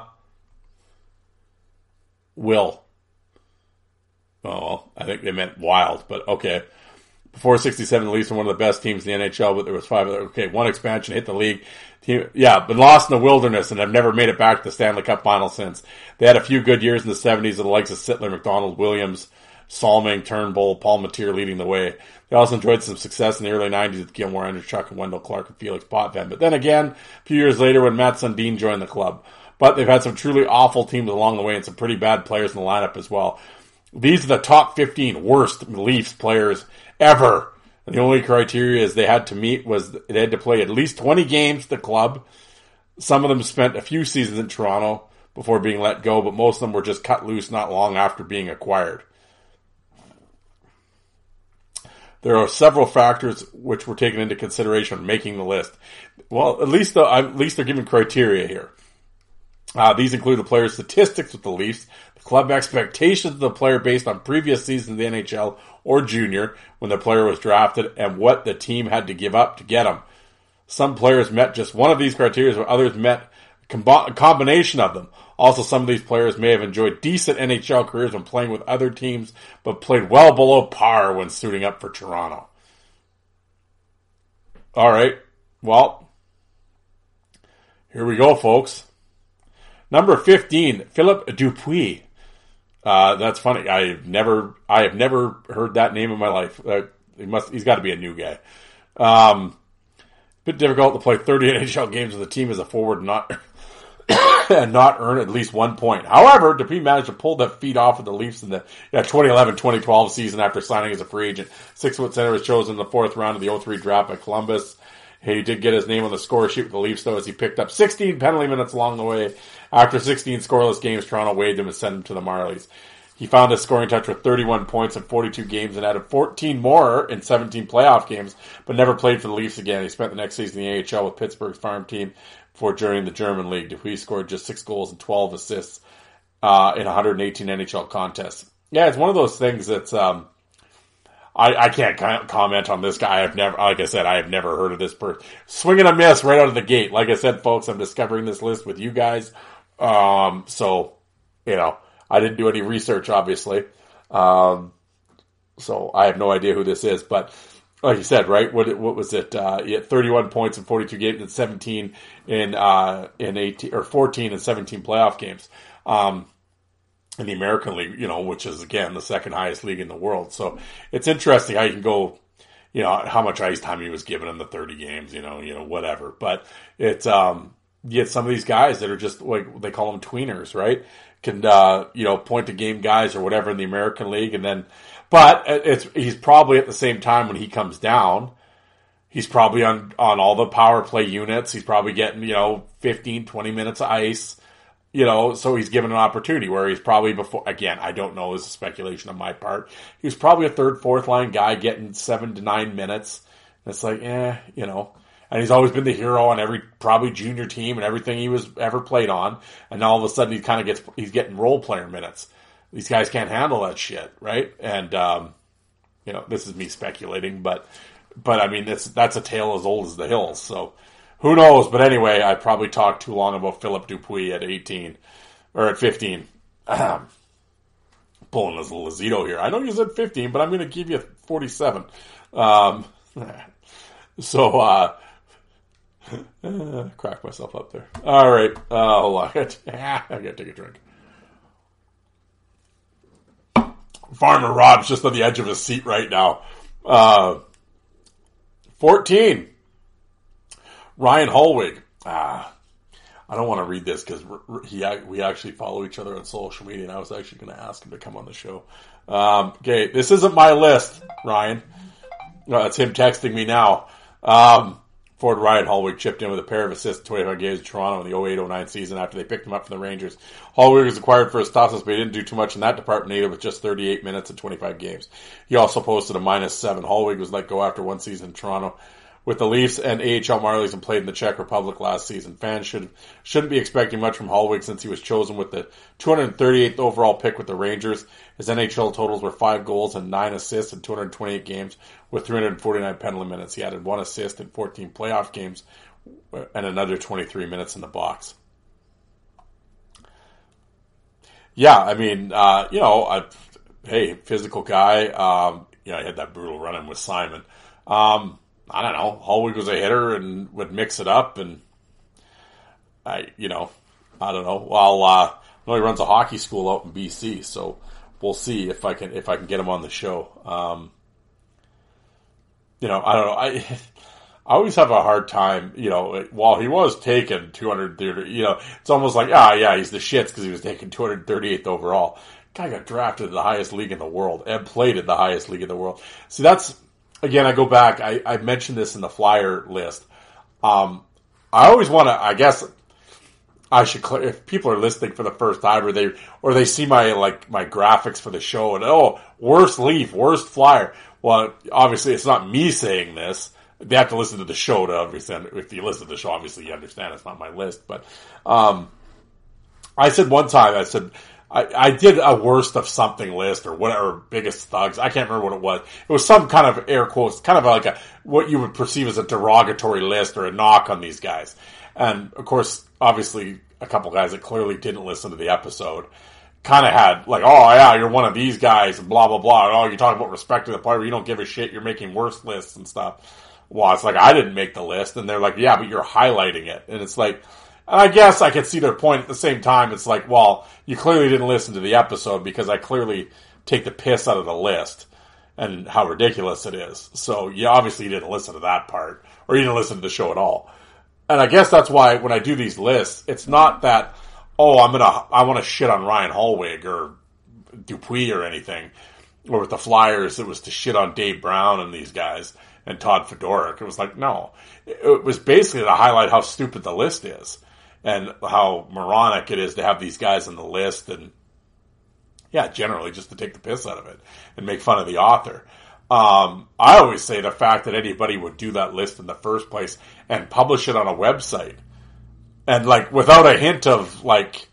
will. Oh, well, I think they meant wild, but okay. Before sixty-seven, the Leafs were one of the best teams in the N H L, but there was five other, okay, one expansion, hit the league. Team, yeah, but lost in the wilderness and have never made it back to the Stanley Cup final since. They had a few good years in the seventies with the likes of Sittler, McDonald, Williams, Salming, Turnbull, Paul Mateer leading the way. They also enjoyed some success in the early nineties with Gilmore, Andreychuk, and Wendell Clark and Felix Potvin. But then again, a few years later when Matt Sundin joined the club. But they've had some truly awful teams along the way and some pretty bad players in the lineup as well. These are the top fifteen worst Leafs players ever. And the only criteria is they had to meet was they had to play at least twenty games at the club. Some of them spent a few seasons in Toronto before being let go, but most of them were just cut loose not long after being acquired. There are several factors which were taken into consideration when making the list. Well, at least the, at least they're given criteria here. Uh, these include the player's statistics with the Leafs, the club expectations of the player based on previous seasons in the N H L or junior when the player was drafted, and what the team had to give up to get him. Some players met just one of these criteria, while others met a comb- combination of them. Also, some of these players may have enjoyed decent N H L careers when playing with other teams, but played well below par when suiting up for Toronto. All right, well, here we go, folks. Number fifteen, Philippe Dupuis. Uh, that's funny. I've never, I have never heard that name in my life. Uh, he must, he's got to be a new guy. Um, bit difficult to play thirty N H L games with a team as a forward and not, and not earn at least one point. However, Dupuis managed to pull the feet off of the Leafs in the yeah, twenty eleven twenty twelve season after signing as a free agent. Six-foot center was chosen in the fourth round of the oh three draft by Columbus. He did get his name on the score sheet with the Leafs, though, as he picked up sixteen penalty minutes along the way. After sixteen scoreless games, Toronto waived him and sent him to the Marlies. He found his scoring touch with thirty-one points in forty-two games and added fourteen more in seventeen playoff games, but never played for the Leafs again. He spent the next season in the A H L with Pittsburgh's farm team before joining the German league. Dupuis scored just six goals and twelve assists uh, in one hundred eighteen N H L contests. Yeah, it's one of those things that's... Um, I, I can't comment on this guy. I've never, like I said, I have never heard of this person. Swing and a miss right out of the gate. Like I said, folks, I'm discovering this list with you guys. Um, so, you know, I didn't do any research, obviously. Um, so I have no idea who this is. But like you said, right? What what was it? Uh, he had thirty-one points in forty-two games and seventeen in uh, in eighteen or fourteen and seventeen playoff games. Um, in the American League, you know, which is, again, the second highest league in the world. So it's interesting how you can go, you know, how much ice time he was given in the thirty games, you know, you know, whatever. But it's, um, you get some of these guys that are just, like, they call them tweeners, right? Can, uh, you know, point to game guys or whatever in the American League. And then, but it's, he's probably at the same time when he comes down, he's probably on, on all the power play units. He's probably getting, you know, fifteen, twenty minutes of ice. You know, so he's given an opportunity where he's probably before, again, I don't know, this is speculation on my part. He was probably a third, fourth line guy getting seven to nine minutes. And it's like, eh, you know, and he's always been the hero on every probably junior team and everything he was ever played on. And now all of a sudden he kind of gets, he's getting role player minutes. These guys can't handle that shit, right? And, um, you know, this is me speculating, but, but I mean, it's, that's a tale as old as the hills. So, who knows? But anyway, I probably talked too long about Philippe Dupuis at eighteen, or at fifteen. Ahem. Pulling his Lazito here. I know you said fifteen, but I'm going to give you forty-seven. Um, so, uh, uh, crack myself up there. All right. Uh, hold on. I got to take a drink. Farmer Rob's just on the edge of his seat right now. Uh, fourteen. Ryan Holwig. Ah, I don't want to read this because he we actually follow each other on social media, and I was actually going to ask him to come on the show. Um, okay, this isn't my list, Ryan. No, it's him texting me now. Um, Forward Ryan Holwig chipped in with a pair of assists in twenty-five games in Toronto in the oh eight oh nine season after they picked him up from the Rangers. Holwig was acquired for his toughness, but he didn't do too much in that department either with just thirty-eight minutes in twenty-five games. He also posted a minus seven. Holwig was let go after one season in Toronto with the Leafs and A H L Marlies and played in the Czech Republic last season. Fans should, shouldn't be expecting much from Holwig since he was chosen with the two hundred thirty-eighth overall pick with the Rangers. His N H L totals were five goals and nine assists in two hundred twenty-eight games with three hundred forty-nine penalty minutes. He added one assist in fourteen playoff games and another twenty-three minutes in the box. Yeah, I mean, uh, you know, I, hey, physical guy. Um, you know, he had that brutal run-in with Simon. Um, I don't know. Hallweg was a hitter and would mix it up, and I, you know, I don't know. Well, uh, I know he runs a hockey school out in B C, so we'll see if I can if I can get him on the show. Um, you know, I don't know. I I always have a hard time, you know, while he was taken two hundred thirty, you know, it's almost like, ah, yeah, he's the shits because he was taken two hundred thirty-eighth overall. Guy got drafted in the highest league in the world and played in the highest league in the world. See, that's, again, I go back, I, I mentioned this in the flyer list. Um, I always want to, I guess, I should, clear, if people are listening for the first time or they, or they see my, like, my graphics for the show and, oh, worst Leaf, worst Flyer. Well, obviously it's not me saying this. They have to listen to the show to understand. If you listen to the show, obviously you understand it's not my list. But um, I said one time, I said, I, I did a worst of something list or whatever, biggest thugs. I can't remember what it was. It was some kind of air quotes, kind of like a what you would perceive as a derogatory list or a knock on these guys. And of course, obviously, a couple guys that clearly didn't listen to the episode kind of had like, oh yeah, you're one of these guys, and blah blah blah. And, oh, you talk about respecting the player, you don't give a shit. You're making worst lists and stuff. Well, it's like, I didn't make the list. And they're like, yeah, but you're highlighting it. And it's like, and I guess I could see their point at the same time. It's like, well, you clearly didn't listen to the episode because I clearly take the piss out of the list and how ridiculous it is. So you obviously didn't listen to that part, or you didn't listen to the show at all. And I guess that's why when I do these lists, it's not that, oh, I'm gonna, I want to shit on Ryan Hallweg or Dupuis or anything. Or with the Flyers, it was to shit on Dave Brown and these guys. And Todd Fedoruk. It was like, no. It was basically to highlight how stupid the list is. And how moronic it is to have these guys on the list. And, yeah, generally just to take the piss out of it. And make fun of the author. Um, I always say the fact that anybody would do that list in the first place and publish it on a website. And, like, without a hint of, like,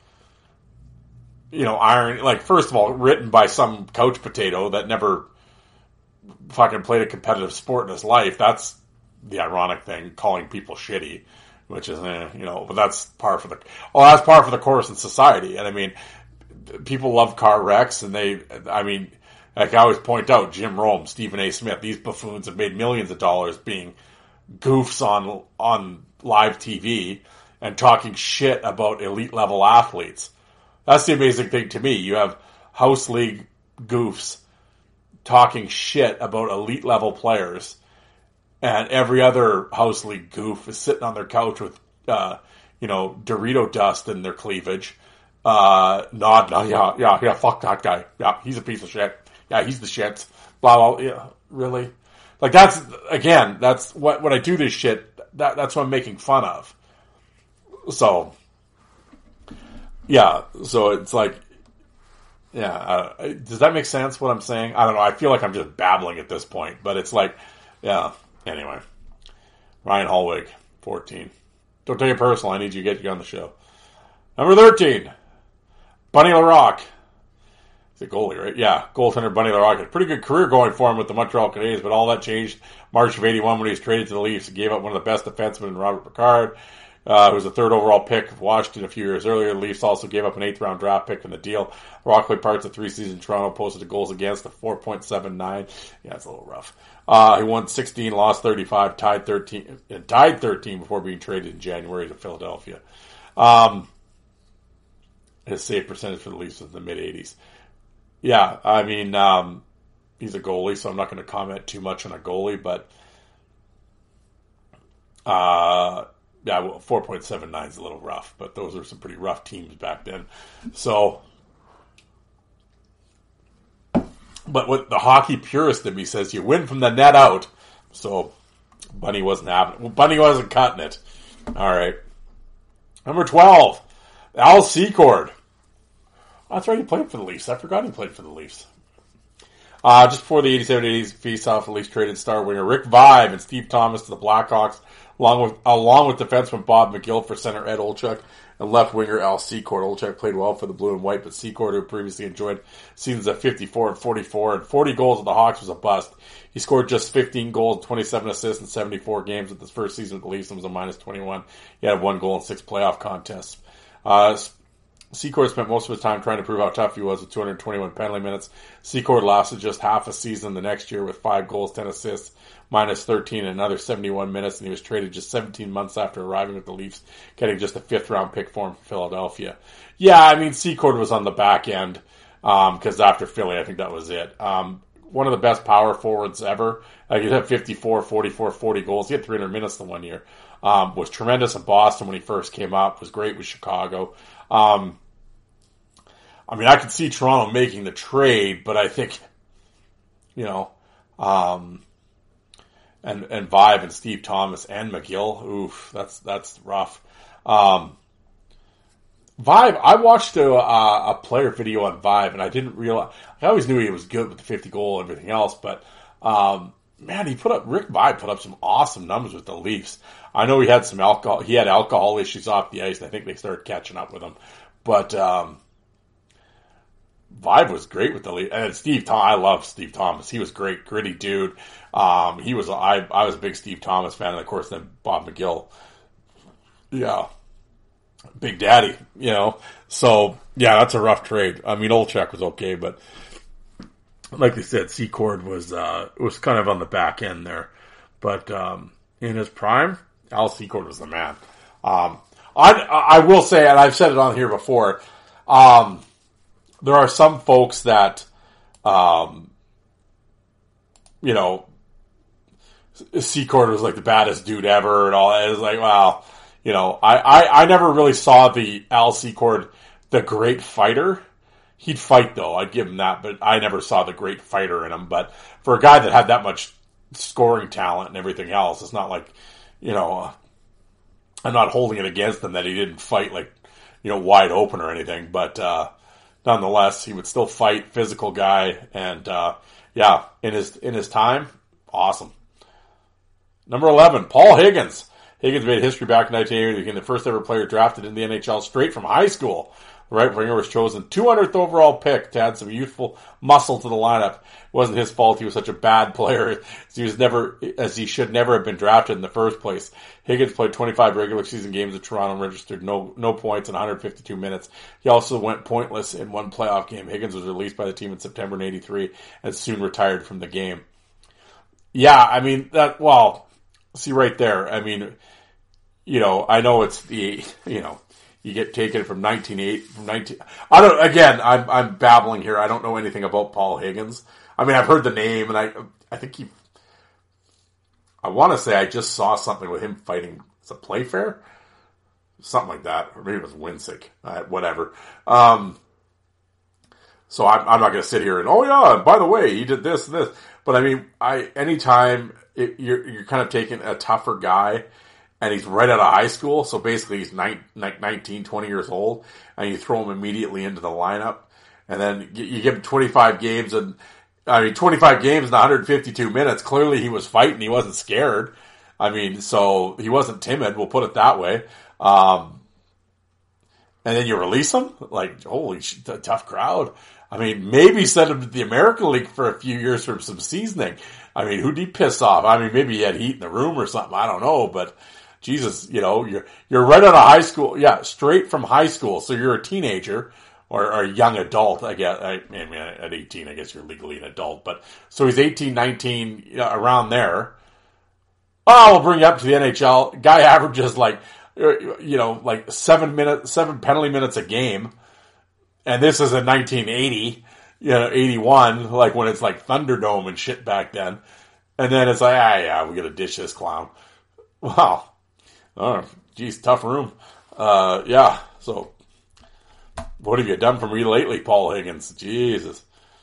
you know, irony. Like, first of all, written by some couch potato that never fucking played a competitive sport in his life. That's the ironic thing, calling people shitty, which is, eh, you know, but that's par for the, oh, that's par for the course in society. And I mean, people love car wrecks, and they, I mean, like I always point out, Jim Rome, Stephen A. Smith, these buffoons have made millions of dollars being goofs on, on live T V and talking shit about elite level athletes. That's the amazing thing to me. You have house league goofs talking shit about elite level players, and every other house league goof is sitting on their couch with, uh, you know, Dorito dust in their cleavage, uh, nod, no, yeah, yeah, yeah, fuck that guy, yeah, he's a piece of shit, yeah, he's the shit, blah, blah, yeah, really? Like, that's, again, that's, what, when I do this shit, that, that's what I'm making fun of. So, yeah, so it's like, yeah, uh, does that make sense what I'm saying? I don't know. I feel like I'm just babbling at this point, but it's like, yeah, anyway. Ryan Hallweg, fourteen. Don't take it personal. I need you to get you on the show. Number thirteen, Bunny Larocque. He's a goalie, right? Yeah, goaltender Bunny Larocque. Had a pretty good career going for him with the Montreal Canadiens, but all that changed March of eighty-one when he was traded to the Leafs. He gave up one of the best defensemen in Robert Picard. Uh, who was the third overall pick of Washington a few years earlier. The Leafs also gave up an eighth round draft pick in the deal. Rock played parts of three seasons in Toronto, posted goals against a four point seven nine. Yeah, it's a little rough. Uh, he won sixteen, lost thirty-five, tied thirteen, and tied thirteen before being traded in January to Philadelphia. Um, his save percentage for the Leafs was in the mid eighties. Yeah, I mean, um, he's a goalie, so I'm not going to comment too much on a goalie, but, uh, yeah, well, four point seven nine is a little rough, but those are some pretty rough teams back then. So, but what the hockey purist in me says, you win from the net out. So, Bunny wasn't having it. Well, Bunny wasn't cutting it. All right. Number twelve, Al Secord. Oh, that's right, he played for the Leafs. I forgot he played for the Leafs. Uh, just before the eighty-seven eighty face-off, the Leafs traded star winger Rick Vibe and Steve Thomas to the Blackhawks, along with along with defenseman Bob McGill for center Ed Olczyk and left winger Al Secord. Olczyk played well for the blue and white, but Secord, who previously enjoyed seasons of fifty-four and forty-four and forty goals with the Hawks, was a bust. He scored just fifteen goals, twenty-seven assists in seventy-four games with his first season with the Leafs and was a minus twenty-one. He had one goal in six playoff contests. Uh, Secord spent most of his time trying to prove how tough he was with two hundred twenty-one penalty minutes. Secord lasted just half a season the next year with five goals, ten assists, minus thirteen, and another seventy-one minutes, and he was traded just seventeen months after arriving with the Leafs, getting just a fifth-round pick for him from Philadelphia. Yeah, I mean, Secord was on the back end, because um, after Philly, I think that was it. Um, one of the best power forwards ever. Like, he had fifty-four, forty-four, forty goals. He had three hundred minutes the one year. Um, was tremendous in Boston when he first came up. Was great with Chicago. Um, I mean, I could see Toronto making the trade, but I think, you know, um, and, and Vive and Steve Thomas and McGill, oof, that's, that's rough. Um, Vive, I watched a, a, a player video on Vive, and I didn't realize, I always knew he was good with the fifty goal and everything else, but, um, man, he put up, Rick Vive put up some awesome numbers with the Leafs. I know he had some alcohol, he had alcohol issues off the ice, and I think they started catching up with him. But, um, Vive was great with the Leafs. And Steve Thomas, I love Steve Thomas. He was great, gritty dude. Um, he was, I, I was a big Steve Thomas fan, and of course then Bob McGill. Yeah. Big Daddy, you know. So, yeah, that's a rough trade. I mean, Olczyk was okay, but like they said, Secord was, uh, was kind of on the back end there. But, um, in his prime, Al Secord was the man. Um, I, I will say, and I've said it on here before, um, there are some folks that, um, you know, Secord was like the baddest dude ever and all that. It was like, wow, you know, I, I, I never really saw the Al Secord, the great fighter. He'd fight though, I'd give him that, but I never saw the great fighter in him. But for a guy that had that much scoring talent and everything else, it's not like, you know, I'm not holding it against him that he didn't fight like, you know, wide open or anything, but, uh, nonetheless, he would still fight, physical guy, and, uh, yeah, in his, in his time, awesome. Number eleven, Paul Higgins. Higgins made history back in nineteen eighty, became the first ever player drafted in the N H L straight from high school. The right winger was chosen two hundredth overall pick to add some youthful muscle to the lineup. It wasn't his fault he was such a bad player, as he was never, as he should never have been drafted in the first place. Higgins played twenty-five regular season games at Toronto and registered no, no points in one hundred fifty-two minutes. He also went pointless in one playoff game. Higgins was released by the team in September of eighty-three and soon retired from the game. Yeah, I mean, that, well, see right there, I mean, you know, I know it's the, you know, you get taken from nineteen eighty, from nineteen, I don't, again, I'm, I'm babbling here. I don't know anything about Paul Higgins. I mean, I've heard the name and I, I think he, I want to say I just saw something with him fighting, it's a Playfair? Something like that. Or maybe it was Winsick. Uh, whatever. Um, so I'm, I'm not going to sit here and, oh yeah, by the way, he did this and this. But I mean, I, anytime it, you're, you're kind of taking a tougher guy and he's right out of high school, so basically he's nine, nineteen, twenty years old, and you throw him immediately into the lineup, and then you give him twenty-five games, and, I mean, twenty-five games in one hundred fifty-two minutes, clearly he was fighting, he wasn't scared. I mean, so he wasn't timid, we'll put it that way. Um, and then you release him? Like, holy shit, t- tough crowd. I mean, maybe send him to the American League for a few years for some seasoning. I mean, who'd he piss off? I mean, maybe he had heat in the room or something, I don't know, but Jesus, you know, you're, you're right out of high school. Yeah, straight from high school. So you're a teenager or, or a young adult, I guess. I mean, at eighteen, I guess you're legally an adult, but so he's eighteen, nineteen, you know, around there. Oh, we'll bring you up to the N H L. Guy averages like, you know, like seven minutes, seven penalty minutes a game. And this is in nineteen eighty, you know, eighty-one, like when it's like Thunderdome and shit back then. And then it's like, ah, yeah, we gotta ditch this clown. Wow. Oh, geez, tough room. Uh, yeah, so what have you done for me lately, Paul Higgins? Jesus.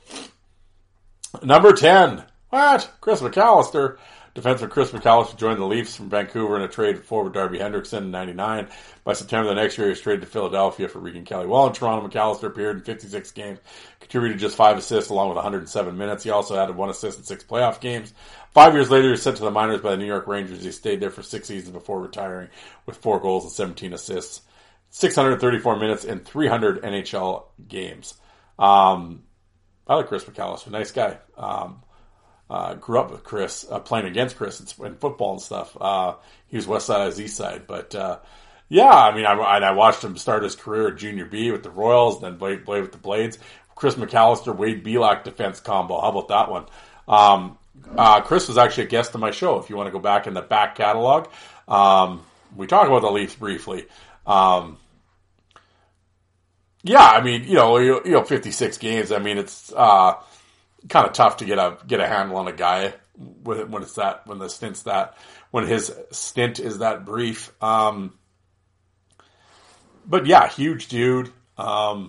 Number ten. What? Chris McAllister. Defenseman Chris McAllister joined the Leafs from Vancouver in a trade for forward Darby Hendrickson in ninety-nine. By September the next year, he was traded to Philadelphia for Regan Kelly. While in Toronto, McAllister appeared in fifty-six games, contributed just five assists along with one hundred seven minutes. He also added one assist in six playoff games. Five years later, he was sent to the minors by the New York Rangers. He stayed there for six seasons before retiring with four goals and seventeen assists, six hundred thirty-four minutes, and three hundred N H L games. Um, I like Chris McAllister. Nice guy. Um, Uh, grew up with Chris, uh, playing against Chris in, in football and stuff. Uh, he was west side, I was east side, but, uh, yeah, I mean, I, I watched him start his career at Junior B with the Royals, then play, play with the Blades. Chris McAllister, Wade Belak defense combo. How about that one? Um, uh, Chris was actually a guest on my show. If you want to go back in the back catalog, um, we talked about the Leafs briefly. Um, yeah, I mean, you know, you, you know, fifty-six games. I mean, it's uh, kind of tough to get a get a handle on a guy when, when it's that when the stint's that when his stint is that brief. Um, but yeah, huge dude. Um,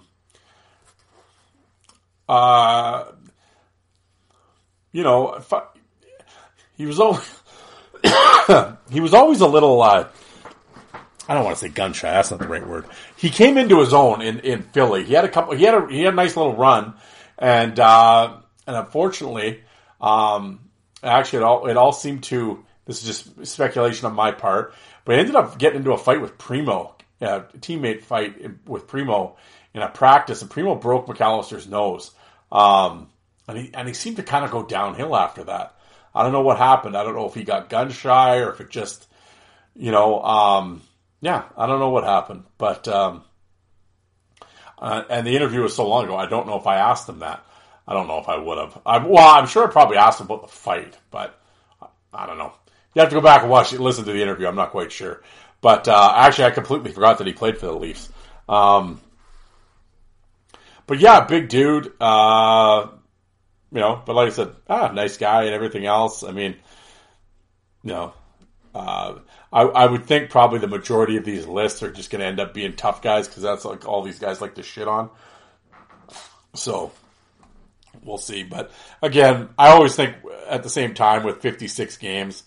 uh, you know, I, he was always he was always a little. Uh, I don't want to say gun shy. That's not the right word. He came into his own in, in Philly. He had a couple. He had a he had a nice little run, and uh, and unfortunately, um, actually, it all it all seemed to. This is just speculation on my part, but he ended up getting into a fight with Primo, a teammate fight with Primo in a practice, and Primo broke McAllister's nose, um, and he and he seemed to kind of go downhill after that. I don't know what happened. I don't know if he got gun shy or if it just, you know. Um, Yeah, I don't know what happened, but um, uh, and the interview was so long ago. I don't know if I asked him that. I don't know if I would have. I, well, I'm sure I probably asked him about the fight, but I, I don't know. You have to go back and watch it, listen to the interview. I'm not quite sure, but uh, actually, I completely forgot that he played for the Leafs. Um, but yeah, big dude. Uh, you know, but like I said, ah, nice guy and everything else. I mean, you know. Uh, I, I would think probably the majority of these lists are just going to end up being tough guys because that's like all these guys like to shit on. So we'll see. But again, I always think at the same time with fifty-six games,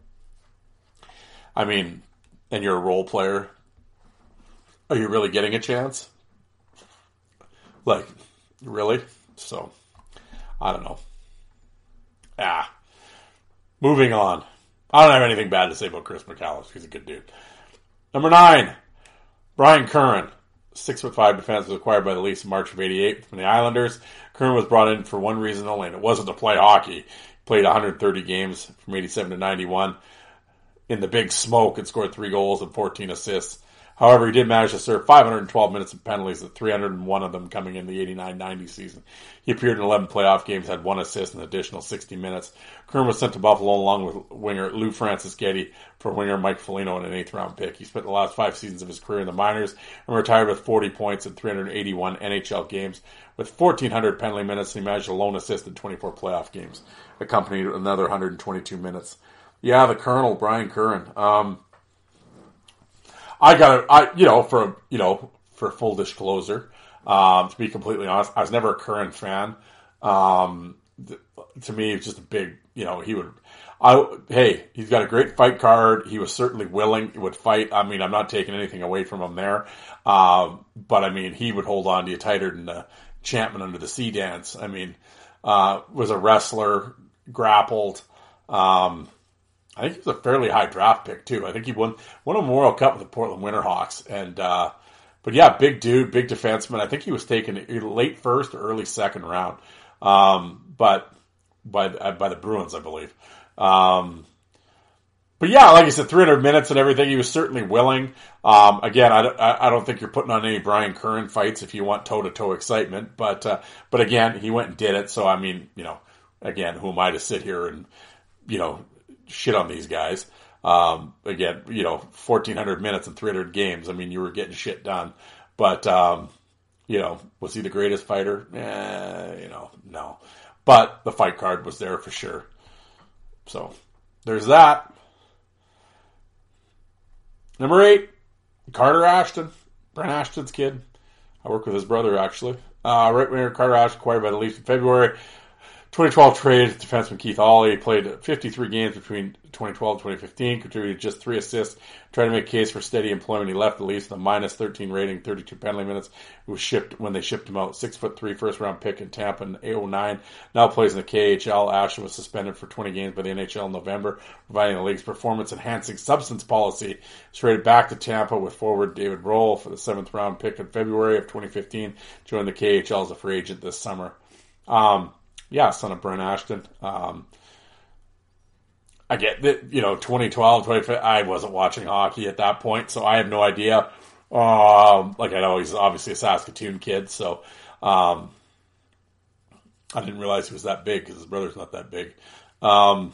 I mean, and you're a role player, are you really getting a chance? Like, really? So, I don't know. Ah. Moving on. I don't have anything bad to say about Chris McAllister. He's a good dude. Number nine, Brian Curran. Six foot five defense was acquired by the Leafs in March of eighty-eight from the Islanders. Curran was brought in for one reason only, and it wasn't to play hockey. He played one hundred thirty games from eighty-seven to ninety-one in the Big Smoke and scored three goals and fourteen assists. However, he did manage to serve five hundred twelve minutes of penalties, with three hundred one of them coming in the eighty-nine ninety season. He appeared in eleven playoff games, had one assist and an additional sixty minutes. Curran was sent to Buffalo along with winger Lou Francis-Getty for winger Mike Foligno and an eighth round pick. He spent the last five seasons of his career in the minors and retired with forty points in three hundred eighty-one N H L games. With fourteen hundred penalty minutes, he managed a lone assist in twenty-four playoff games, accompanied with another one hundred twenty-two minutes. Yeah, the Colonel, Brian Curran. Um, I got to, I, you know, for, you know, for full disclosure, um, to be completely honest, I was never a Curran fan. Um, th- to me, it's just a big, you know, he would, I, hey, he's got a great fight card. He was certainly willing, he would fight. I mean, I'm not taking anything away from him there. Um, but I mean, he would hold on to you tighter than the Champman under the sea dance. I mean, uh, was a wrestler, grappled, um, I think he was a fairly high draft pick too. I think he won won a Memorial Cup with the Portland Winterhawks, and uh, but yeah, big dude, big defenseman. I think he was taken late first or early second round, um, but by by the Bruins, I believe. Um, but yeah, like I said, three hundred minutes and everything. He was certainly willing. Um, again, I don't, I don't think you're putting on any Brian Curran fights if you want toe to toe excitement, but uh, but again, he went and did it. So I mean, you know, again, who am I to sit here and you know. shit on these guys. Um, again, you know, fourteen hundred minutes and three hundred games. I mean, you were getting shit done. But, um, you know, was he the greatest fighter? Eh, you know, no. But the fight card was there for sure. So, there's that. Number eight, Carter Ashton. Brent Ashton's kid. I work with his brother, actually. Uh, right winger Carter Ashton, acquired by the Leafs in February. twenty twelve trade, defenseman Keith Ollie played fifty-three games between twenty twelve and twenty fifteen, contributed just three assists, tried to make a case for steady employment. He left the Leafs with a minus thirteen rating, thirty-two penalty minutes. He was shipped when they shipped him out. Six foot three, first round pick in Tampa in oh nine. Now plays in the K H L. Ashton was suspended for twenty games by the N H L in November, providing the league's performance-enhancing substance policy. He's traded back to Tampa with forward David Roll for the seventh round pick in February of twenty fifteen. Joined the K H L as a free agent this summer. Um, Yeah, son of Brent Ashton. Um, I get that, you know, twenty twelve, twenty fifteen, I wasn't watching hockey at that point, so I have no idea. Um, like I know he's obviously a Saskatoon kid, so um, I didn't realize he was that big because his brother's not that big. Um,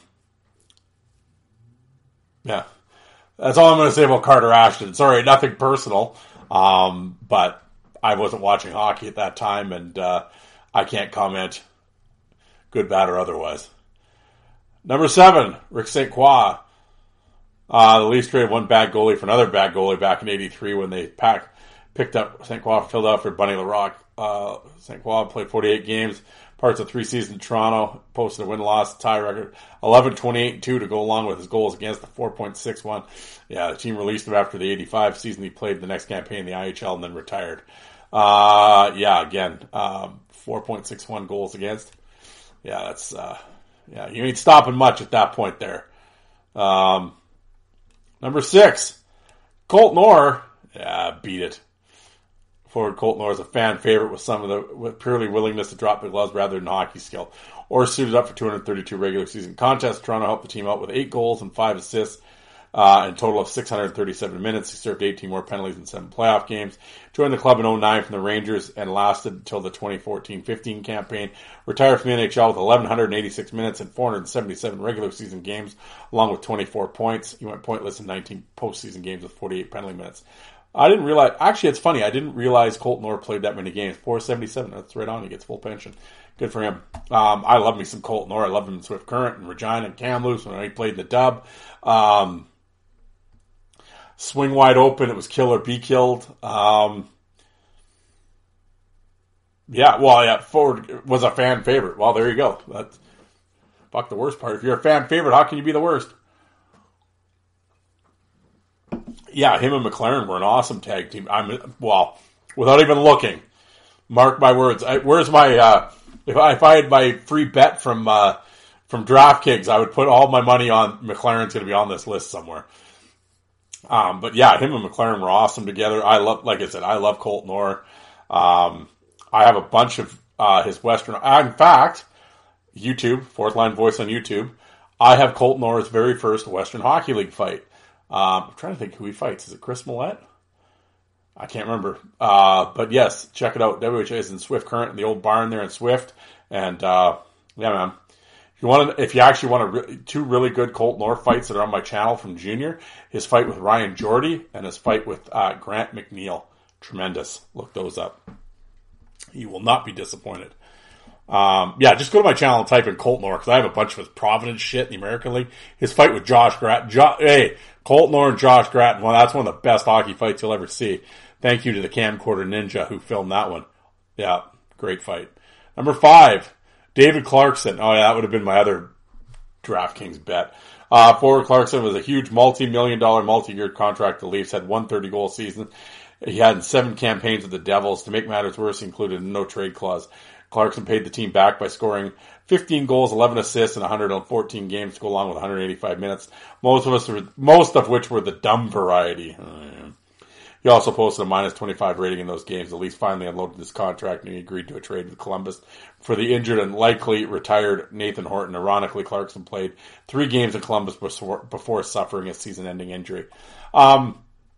yeah, that's all I'm going to say about Carter Ashton. Sorry, nothing personal, um, but I wasn't watching hockey at that time, and uh, I can't comment, good, bad, or otherwise. Number seven, Rick Saint Croix. Uh, the Leafs traded one bad goalie for another bad goalie back in eighty-three when they packed, picked up Saint Croix from Philadelphia for Bunny Larocque. Uh, Saint Croix played forty-eight games, parts of three seasons in Toronto, posted a win-loss tie record, eleven twenty-eight two to go along with his goals against the four point six one. Yeah, the team released him after the eighty-five season. He played the next campaign in the I H L and then retired. Uh, yeah, again, um, four point six one goals against. Yeah, that's, uh, yeah, you ain't stopping much at that point there. Um, Number six, Colt Noor. Yeah, beat it. Forward Colt Noor is a fan favorite with some of the with purely willingness to drop the gloves rather than hockey skill. Or suited up for two hundred thirty-two regular season contests. Toronto helped the team out with eight goals and five assists uh, in a total of six hundred thirty-seven minutes. He served eighteen more penalties in seven playoff games. Joined the club in oh nine from the Rangers and lasted until the twenty fourteen fifteen campaign. Retired from the N H L with eleven eighty-six minutes and four hundred seventy-seven regular season games, along with twenty-four points. He went pointless in nineteen postseason games with forty-eight penalty minutes. I didn't realize, actually it's funny, I didn't realize Colt Noor played that many games. four seventy-seven, that's right on, he gets full pension. Good for him. Um, I love me some Colt Noor. I loved him in Swift Current and Regina and Kamloops when he played in the dub. Um, swing wide open, it was kill or be killed. Um, yeah, well, yeah, forward was a fan favorite. Well, there you go. That's, fuck the worst part. If you're a fan favorite, how can you be the worst? Yeah, him and McLaren were an awesome tag team. I'm well, without even looking. Mark my words. I, where's my uh, if I if I had my free bet from uh, from DraftKings, I would put all my money on McLaren's going to be on this list somewhere. Um, but yeah, him and McLaren were awesome together. I love, like I said, I love Colt Noor. Um, I have a bunch of uh, his Western. In fact, YouTube, Fourth Line Voice on YouTube. I have Colt Noor's very first Western Hockey League fight. Um, I'm trying to think who he fights. Is it Chris Millette? I can't remember. Uh, but yes, check it out. W H A is in Swift Current, in the old barn there in Swift. And, uh, yeah, man. If you want to, if you actually want to, re- two really good Colt Noor fights that are on my channel from Junior, his fight with Ryan Jordy and his fight with, uh, Grant McNeil. Tremendous. Look those up. You will not be disappointed. Um, yeah, just go to my channel and type in Colt Noor, because I have a bunch of his Providence shit in the American League. His fight with Josh Gratton. Jo- hey, Colt Noor and Josh Gratton. Well, that's one of the best hockey fights you'll ever see. Thank you to the Camcorder Ninja who filmed that one. Yeah, great fight. Number five, David Clarkson. Oh, yeah, that would have been my other DraftKings bet. Uh, forward Clarkson was a huge multi-million dollar, multi-year contract. The Leafs had one thirty-goal season. He had seven campaigns with the Devils. To make matters worse, he included a no-trade clause. Clarkson paid the team back by scoring fifteen goals, eleven assists, in one hundred fourteen games to go along with one hundred eighty-five minutes. Most of us, were, most of which were the dumb variety. Oh, yeah. He also posted a minus twenty-five rating in those games. The Leafs finally unloaded his contract, and he agreed to a trade with Columbus for the injured and likely retired Nathan Horton. Ironically, Clarkson played three games in Columbus before, before suffering a season-ending injury. Um,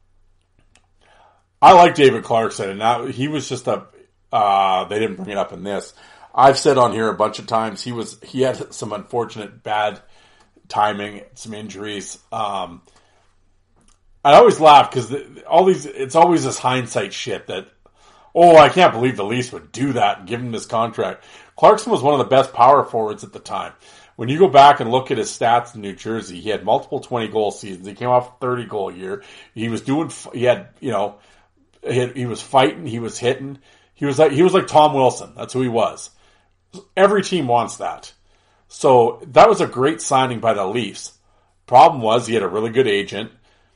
I like David Clarkson, and now he was just a. Uh, they didn't bring it up in this. I've said on here a bunch of times he was he had some unfortunate bad timing, some injuries. Um, I always laugh because the, all these it's always this hindsight shit that oh I can't believe the Leafs would do that and give him this contract. Clarkson was one of the best power forwards at the time. When you go back and look at his stats in New Jersey, he had multiple twenty goal seasons. He came off a thirty goal year. He was doing he had you know he, had, he was fighting, he was hitting. He was like he was like Tom Wilson. That's who he was. Every team wants that. So that was a great signing by the Leafs. Problem was he had a really good agent.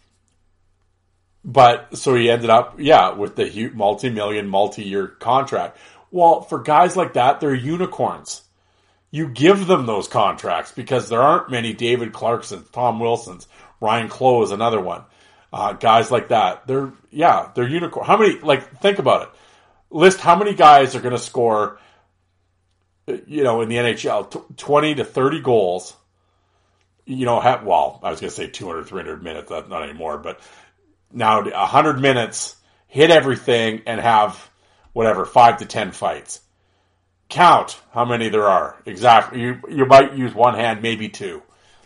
But so he ended up, yeah, with the multi-million, multi-year contract. Well, for guys like that, they're unicorns. You give them those contracts because there aren't many David Clarksons, Tom Wilsons, Ryan Clough is another one. Uh, guys like that. They're, yeah, they're unicorn. How many, like, think about it. List how many guys are going to score, you know, in the N H L, twenty to thirty goals you know, have, well, I was going to say two hundred, three hundred minutes, that's not anymore, but now one hundred minutes, hit everything, and have, whatever, five to ten fights. Count how many there are. Exactly. You, you might use one hand, maybe two.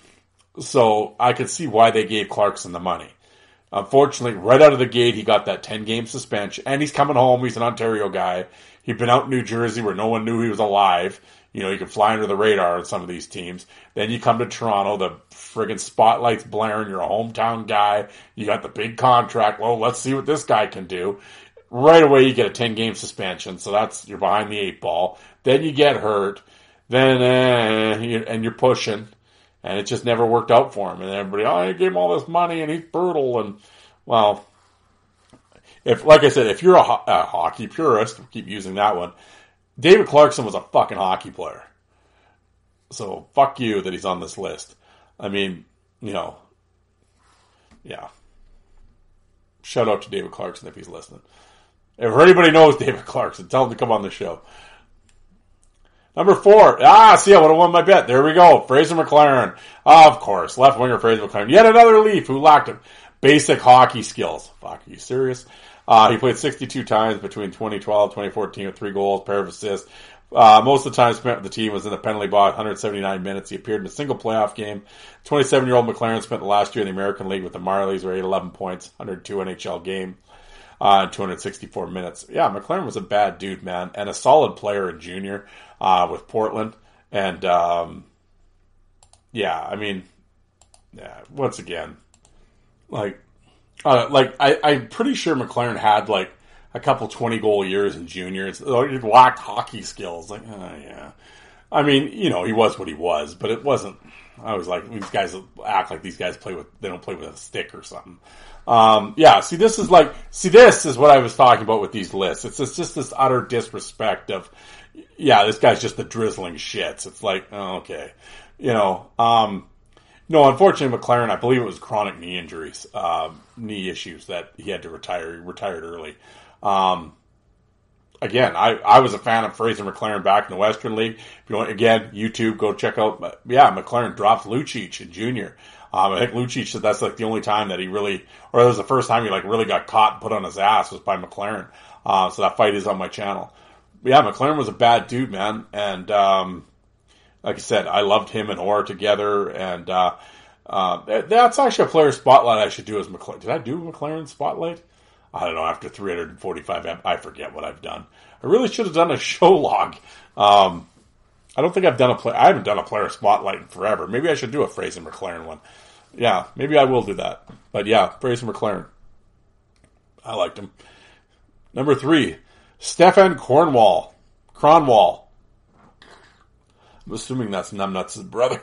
So I could see why they gave Clarkson the money. Unfortunately, right out of the gate, he got that ten-game suspension, and he's coming home. He's an Ontario guy. He'd been out in New Jersey where no one knew he was alive. You know, you could fly under the radar on some of these teams. Then you come to Toronto, the friggin' spotlight's blaring. You're a hometown guy. You got the big contract. Well, let's see what this guy can do. Right away, you get a ten-game suspension, so that's you're behind the eight ball. Then you get hurt. Then, eh, you, and you're pushing. And it just never worked out for him. And everybody, oh, I gave him all this money and he's brutal. And, well, if, like I said, if you're a, ho- a hockey purist, keep using that one, David Clarkson was a fucking hockey player. So, fuck you that he's on this list. I mean, you know, yeah. Shout out to David Clarkson if he's listening. If anybody knows David Clarkson, tell him to come on the show. Number four. Ah, see, I would have won my bet. There we go. Fraser McLaren. Ah, of course. Left winger Fraser McLaren. Yet another Leaf who lacked basic hockey skills. Fuck, are you serious? Uh, he played sixty-two times between twenty twelve, twenty fourteen with three goals, pair of assists. Uh, most of the time spent with the team was in the penalty box, one hundred seventy-nine minutes. He appeared in a single playoff game. twenty-seven-year-old McLaren spent the last year in the American League with the Marlies, where he had eleven points, one hundred two N H L game, uh, two hundred sixty-four minutes. Yeah, McLaren was a bad dude, man, and a solid player in junior. Uh, with Portland, and, um, yeah, I mean, yeah, once again, like, uh, like, I, I'm pretty sure McLaren had, like, a couple twenty-goal years in junior. It's, like, he lacked hockey skills, like, oh, yeah. I mean, you know, he was what he was, but it wasn't, I was like, these guys act like these guys play with, they don't play with a stick or something. Um, yeah, see, this is like, see, this is what I was talking about with these lists. It's, it's just this utter disrespect of, yeah, this guy's just the drizzling shits. It's like, oh, okay. You know, um, no, unfortunately, McLaren, I believe it was chronic knee injuries, uh, knee issues that he had to retire. He retired early. Um, again, I, I was a fan of Fraser McLaren back in the Western League. If you want, again, YouTube, go check out, yeah, McLaren dropped Lucic in junior. Um, I think Lucic said that's like the only time that he really, or it was the first time he like really got caught and put on his ass was by McLaren. Uh, so that fight is on my channel. But yeah, McLaren was a bad dude, man. And, um, like I said, I loved him and Orr together. And, uh, uh, that's actually a player spotlight I should do as McLaren. Did I do McLaren spotlight? I don't know. After three hundred forty-five, I forget what I've done. I really should have done a show log. Um, I don't think I've done a play. I haven't done a player spotlight in forever. Maybe I should do a Fraser McLaren one. Yeah, maybe I will do that. But yeah, Fraser McLaren. I liked him. Number three, Stefan Cornwall. Cronwall. I'm assuming that's Numbnuts' brother.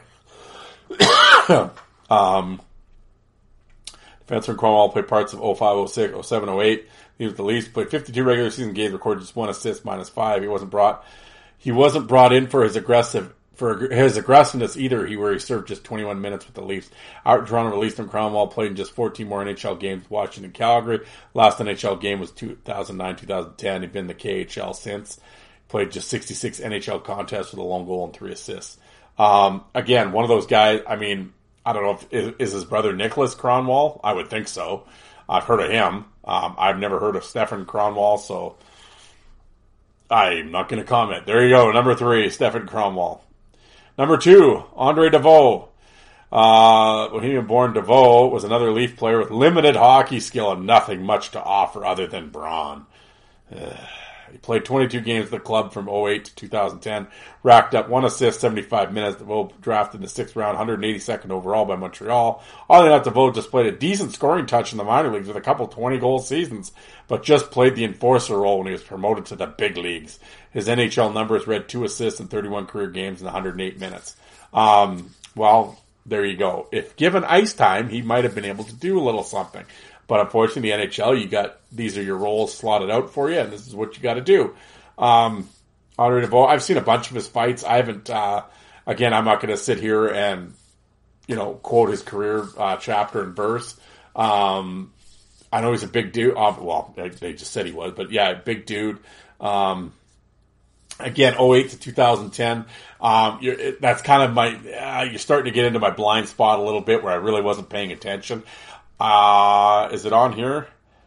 um, defenseman Cornwall played parts of oh five, oh six, oh seven, oh eight. He was the Leafs. Played fifty-two regular season games, recorded just one assist, minus five. He wasn't brought. He wasn't brought in for his aggressive for his aggressiveness either. He where he served just twenty-one minutes with the Leafs. Out Toronto released him. Cronwall played in just fourteen more N H L games with Washington, Calgary. Last N H L game was two thousand nine, two thousand ten. He's been in the K H L since. Played just sixty-six N H L contests with a lone goal and three assists. Um, again, one of those guys. I mean, I don't know if is, is his brother Nicholas Cronwall. I would think so. I've heard of him. Um, I've never heard of Stefan Cronwall, so I'm not going to comment. There you go. Number three, Stefan Cronwall. Number two, Andre Deveaux. Uh, Bohemian-born Deveaux was another Leaf player with limited hockey skill and nothing much to offer other than brawn. Uh, he played twenty-two games with the club from oh eight to two thousand ten. Racked up one assist, seventy-five minutes. Deveaux drafted in the sixth round, one hundred eighty-second overall by Montreal. Other than that, Deveaux displayed a decent scoring touch in the minor leagues with a couple twenty-goal seasons, but just played the enforcer role when he was promoted to the big leagues. His N H L numbers read two assists in thirty-one career games in one hundred eight minutes. Um, well, there you go. If given ice time, he might have been able to do a little something. But unfortunately, the N H L, you got, these are your roles slotted out for you, and this is what you got to do. Um, Andre Deveaux, I've seen a bunch of his fights. I haven't, uh, again, I'm not going to sit here and, you know, quote his career, uh, chapter and verse. Um, I know he's a big dude. Uh, well, they, they just said he was, but yeah, big dude. Um, Again, oh eight to two thousand ten. Um, you're, it, that's kind of my, uh, you're starting to get into my blind spot a little bit where I really wasn't paying attention. Uh, is it on here?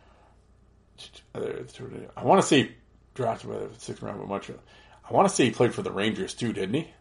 I want to say he drafted by the sixth round, but much. I want to say he played for the Rangers too, didn't he?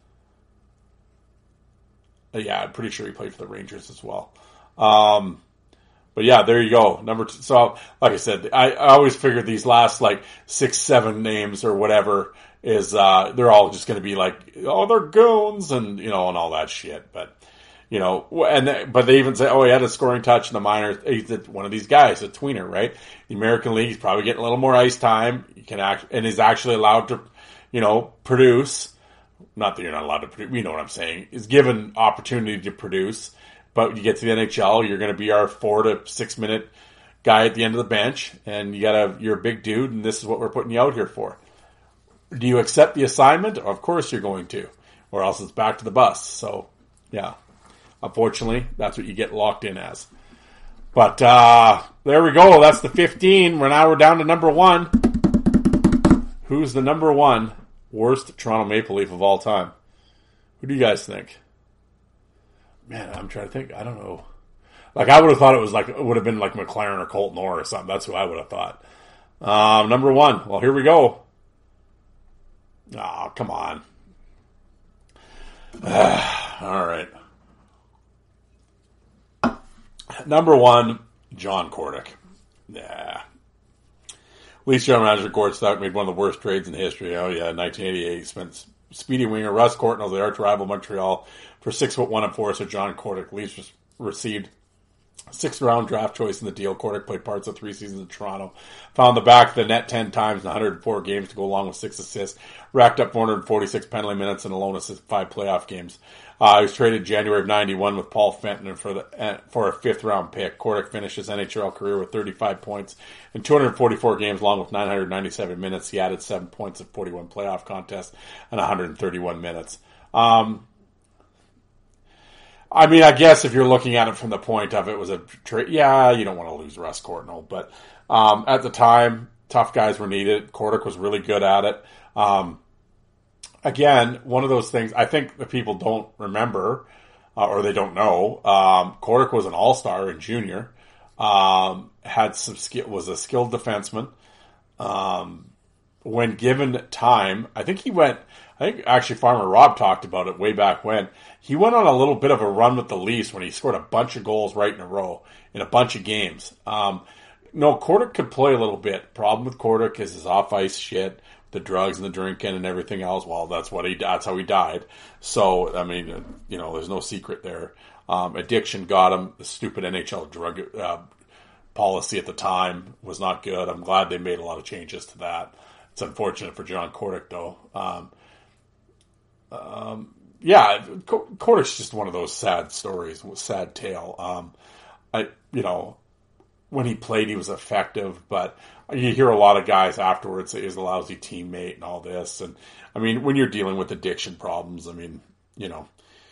Yeah, I'm pretty sure he played for the Rangers as well. Um, but yeah, there you go. Number two. So, like I said, I, I always figured these last like six, seven names or whatever is, uh, they're all just going to be like, oh, they're goons and, you know, and all that shit. But, you know, and, they, but they even say, oh, he had a scoring touch in the minors. He's one of these guys, a tweener, right? The American League, he's probably getting a little more ice time. He can act, and is actually allowed to, you know, produce. Not that you're not allowed to produce, you know what I'm saying. Is given opportunity to produce. But you get to the N H L, you're going to be our four to six minute guy at the end of the bench, and you gotta, you're a big dude, and this is what we're putting you out here for. Do you accept the assignment? Of course you're going to, or else it's back to the bus. So, yeah, unfortunately, that's what you get locked in as. But uh, there we go. That's the fifteen. We're now we're down to number one. Who's the number one worst Toronto Maple Leaf of all time? Who do you guys think? Man, I'm trying to think. I don't know. Like, I would have thought it was like, it would have been like McLaren or Colton Orr or something. That's who I would have thought. Um, number one. Well, here we go. Oh, come on. All right. Number one, John Kordic. Yeah. Leafs general manager Gord Stellick made one of the worst trades in history. Oh, yeah, nineteen eighty-eight. He spent speedy winger Russ Courtnall, the arch rival Montreal, for six foot one enforcer John Kordic. Leafs received sixth round draft choice in the deal. Kordic played parts of three seasons in Toronto. Found the back of the net ten times in one hundred four games to go along with six assists. Racked up four hundred forty-six penalty minutes and alone assist five playoff games. Uh, he was traded in January of ninety-one with Paul Fenton for the uh, for a fifth round pick. Kordic finished his N H L career with thirty-five points in two hundred forty-four games, along with nine hundred ninety-seven minutes. He added seven points in forty-one playoff contests and one hundred thirty-one minutes. Um, I mean, I guess if you're looking at it from the point of it was a trade, yeah, you don't want to lose Russ Courtnall, but um, at the time, tough guys were needed. Kordic was really good at it. Um, Again, one of those things I think the people don't remember, uh, or they don't know. Um, Kordic was an all-star in junior. Um, had some skill, was a skilled defenseman. Um, when given time, I think he went. I think actually Farmer Rob talked about it way back when. He went on a little bit of a run with the Leafs when he scored a bunch of goals right in a row in a bunch of games. Um, no, Kordic could play a little bit. Problem with Kordic is his off-ice shit. The drugs and the drinking and everything else. Well, that's what he, that's how he died. So, I mean, you know, there's no secret there. Um, addiction got him. The stupid N H L drug uh, policy at the time was not good. I'm glad they made a lot of changes to that. It's unfortunate for John Kordic, though. Um, um, yeah, Kordic's just one of those sad stories, sad tale. Um, I, you know, when he played, he was effective, but you hear a lot of guys afterwards say he's a lousy teammate and all this. And I mean, when you're dealing with addiction problems, I mean, you know,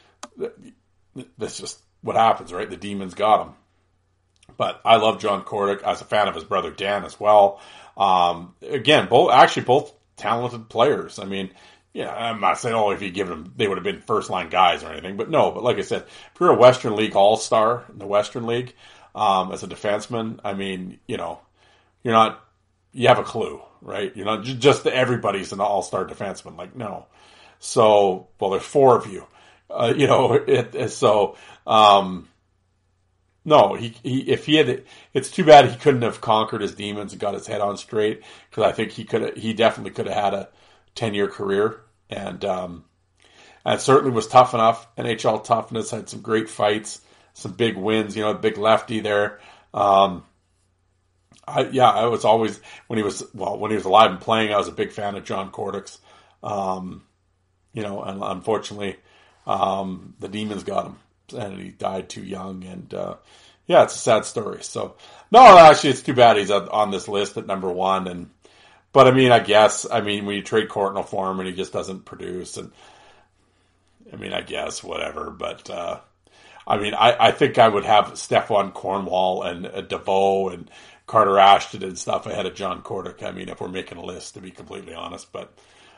that's just what happens, right? The demons got him. But I love John Kordic. I was a fan of his brother Dan as well. Um, again, both actually both talented players. I mean, yeah, I'm not saying, oh, if you give them, they would have been first line guys or anything. But no, but like I said, if you're a Western League All-Star in the Western League um, as a defenseman, I mean, you know, you're not, you have a clue, right? You're not just everybody's an all-star defenseman. Like, no. So, well, there's four of you, uh, you know, it, it, so, um, no, he, he, if he had, it's too bad he couldn't have conquered his demons and got his head on straight. Cause I think he could have, he definitely could have had a ten year career. And, um, and it certainly was tough enough. N H L toughness, had some great fights, some big wins, you know, a big lefty there. Um, I, yeah, I was always, when he was, well, when he was alive and playing, I was a big fan of John Kordic's. Um, you know, and unfortunately, um, the demons got him and he died too young. And, uh, yeah, it's a sad story. So, no, actually, it's too bad he's on this list at number one. And, but I mean, I guess, I mean, when you trade Courtnall for him and he just doesn't produce, and I mean, I guess, whatever, but, uh, I mean, I, I think I would have Stephon Cornwall and uh, DeVoe and Carter Ashton and stuff ahead of John Kordic. I mean, if we're making a list, to be completely honest, but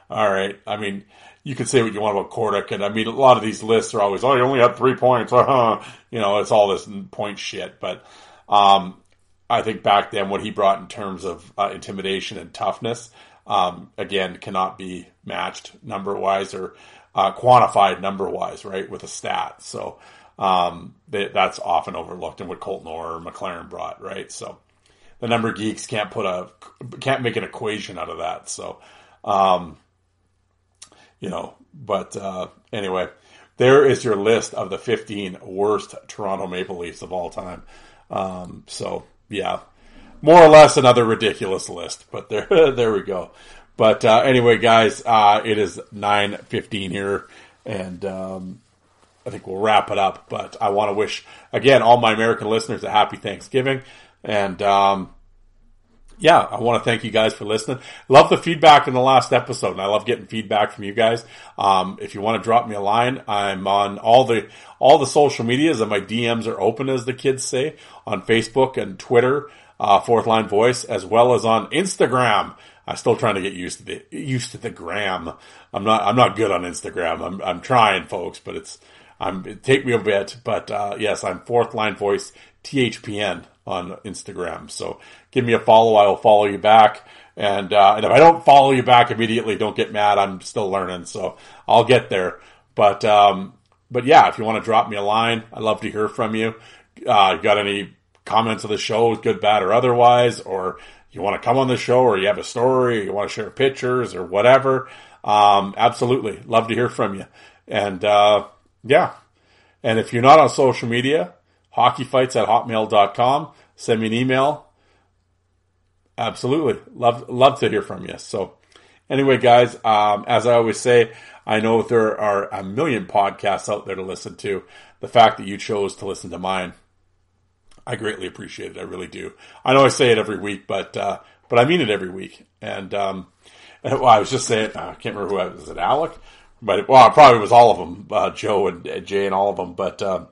all right. I mean, you can say what you want about Kordic, and I mean, a lot of these lists are always, oh, he only had three points. You know, it's all this point shit. But um, I think back then what he brought in terms of uh, intimidation and toughness, um, again, cannot be matched number-wise or uh, quantified number-wise, right, with a stat. So um, they, that's often overlooked in what Colton Orr or McLaren brought, right? So the number geeks can't put a can't make an equation out of that. So, um, you know, but uh, anyway, there is your list of the fifteen worst Toronto Maple Leafs of all time. Um, so yeah, more or less another ridiculous list, but there, there we go. But uh, anyway, guys, uh, it is nine fifteen here, and um, I think we'll wrap it up. But I want to wish again all my American listeners a happy Thanksgiving. And, um, yeah, I want to thank you guys for listening. Love the feedback in the last episode, and I love getting feedback from you guys. Um, if you want to drop me a line, I'm on all the, all the social medias, and my D Ms are open, as the kids say, on Facebook and Twitter, uh, Fourth Line Voice, as well as on Instagram. I'm still trying to get used to the, used to the gram. I'm not, I'm not good on Instagram. I'm, I'm trying, folks, but it's, I'm, it take me a bit, but, uh, yes, I'm Fourth Line Voice, T H P N on Instagram. So give me a follow. I will follow you back. And, uh, and if I don't follow you back immediately, don't get mad. I'm still learning. So I'll get there. But, um, but yeah, if you want to drop me a line, I'd love to hear from you. Uh, got any comments of the show, good, bad, or otherwise, or you want to come on the show, or you have a story, or you want to share pictures or whatever. Um, absolutely. Love to hear from you. And, uh, yeah. And if you're not on social media, hockeyfights at hotmail dot com. Send me an email. Absolutely. Love, love to hear from you. So anyway, guys, um, as I always say, I know there are a million podcasts out there to listen to. The fact that you chose to listen to mine, I greatly appreciate it. I really do. I know I say it every week, but, uh, but I mean it every week. And, um, well, I was just saying, I can't remember who I was. Was it Alec? But, it, well, it probably was all of them, uh, Joe and, and Jay and all of them. But, um,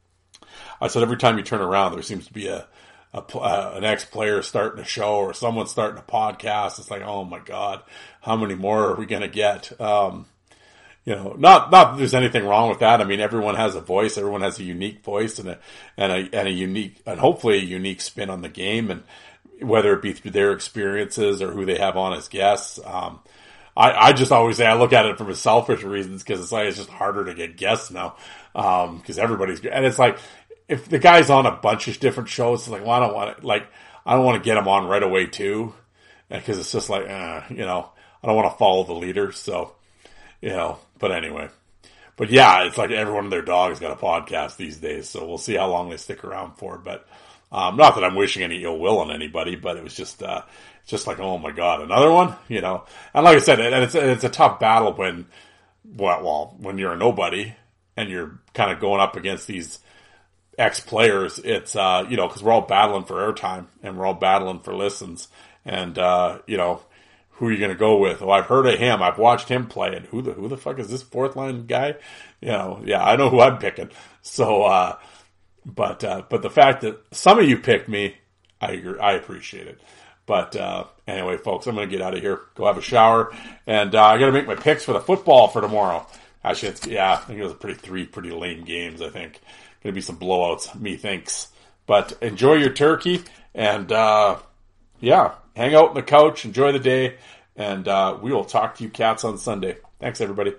I said every time you turn around, there seems to be a, a uh, an ex-player starting a show or someone starting a podcast. It's like, oh my God, how many more are we going to get? Um, you know, not, not that there's anything wrong with that. I mean, everyone has a voice. Everyone has a unique voice and a, and a, and a unique, and hopefully a unique spin on the game. And whether it be through their experiences or who they have on as guests. Um, I, I just always say I look at it from a selfish reasons because it's like, it's just harder to get guests now. Um, cause everybody's, and it's like, if the guy's on a bunch of different shows, it's like, well, I don't want to, like, I don't want to get him on right away too. Because it's just like, uh, you know, I don't want to follow the leader. So, you know, but anyway. But yeah, it's like everyone and their dog has got a podcast these days. So we'll see how long they stick around for. But, um, not that I'm wishing any ill will on anybody, but it was just, uh, just like, oh my God, another one, you know. And like I said, and it's, it's a tough battle when, well, well, when you're a nobody and you're kind of going up against these ex-players. It's, uh, you know, cause we're all battling for airtime and we're all battling for listens. And, uh, you know, who are you going to go with? Oh, I've heard of him. I've watched him play. And who the, who the fuck is this fourth line guy? You know, yeah, I know who I'm picking. So, uh, but, uh, but the fact that some of you picked me, I agree, I appreciate it. But, uh, anyway, folks, I'm going to get out of here, go have a shower, and, uh, I got to make my picks for the football for tomorrow. Actually, it's, yeah, I think it was a pretty, three pretty lame games, I think. Going to be some blowouts, methinks. But enjoy your turkey, and, uh, yeah, hang out on the couch, enjoy the day, and, uh, we will talk to you cats on Sunday. Thanks, everybody.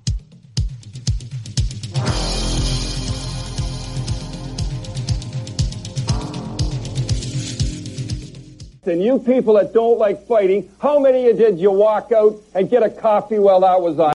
And you people that don't like fighting, how many of you did you walk out and get a coffee while that was on?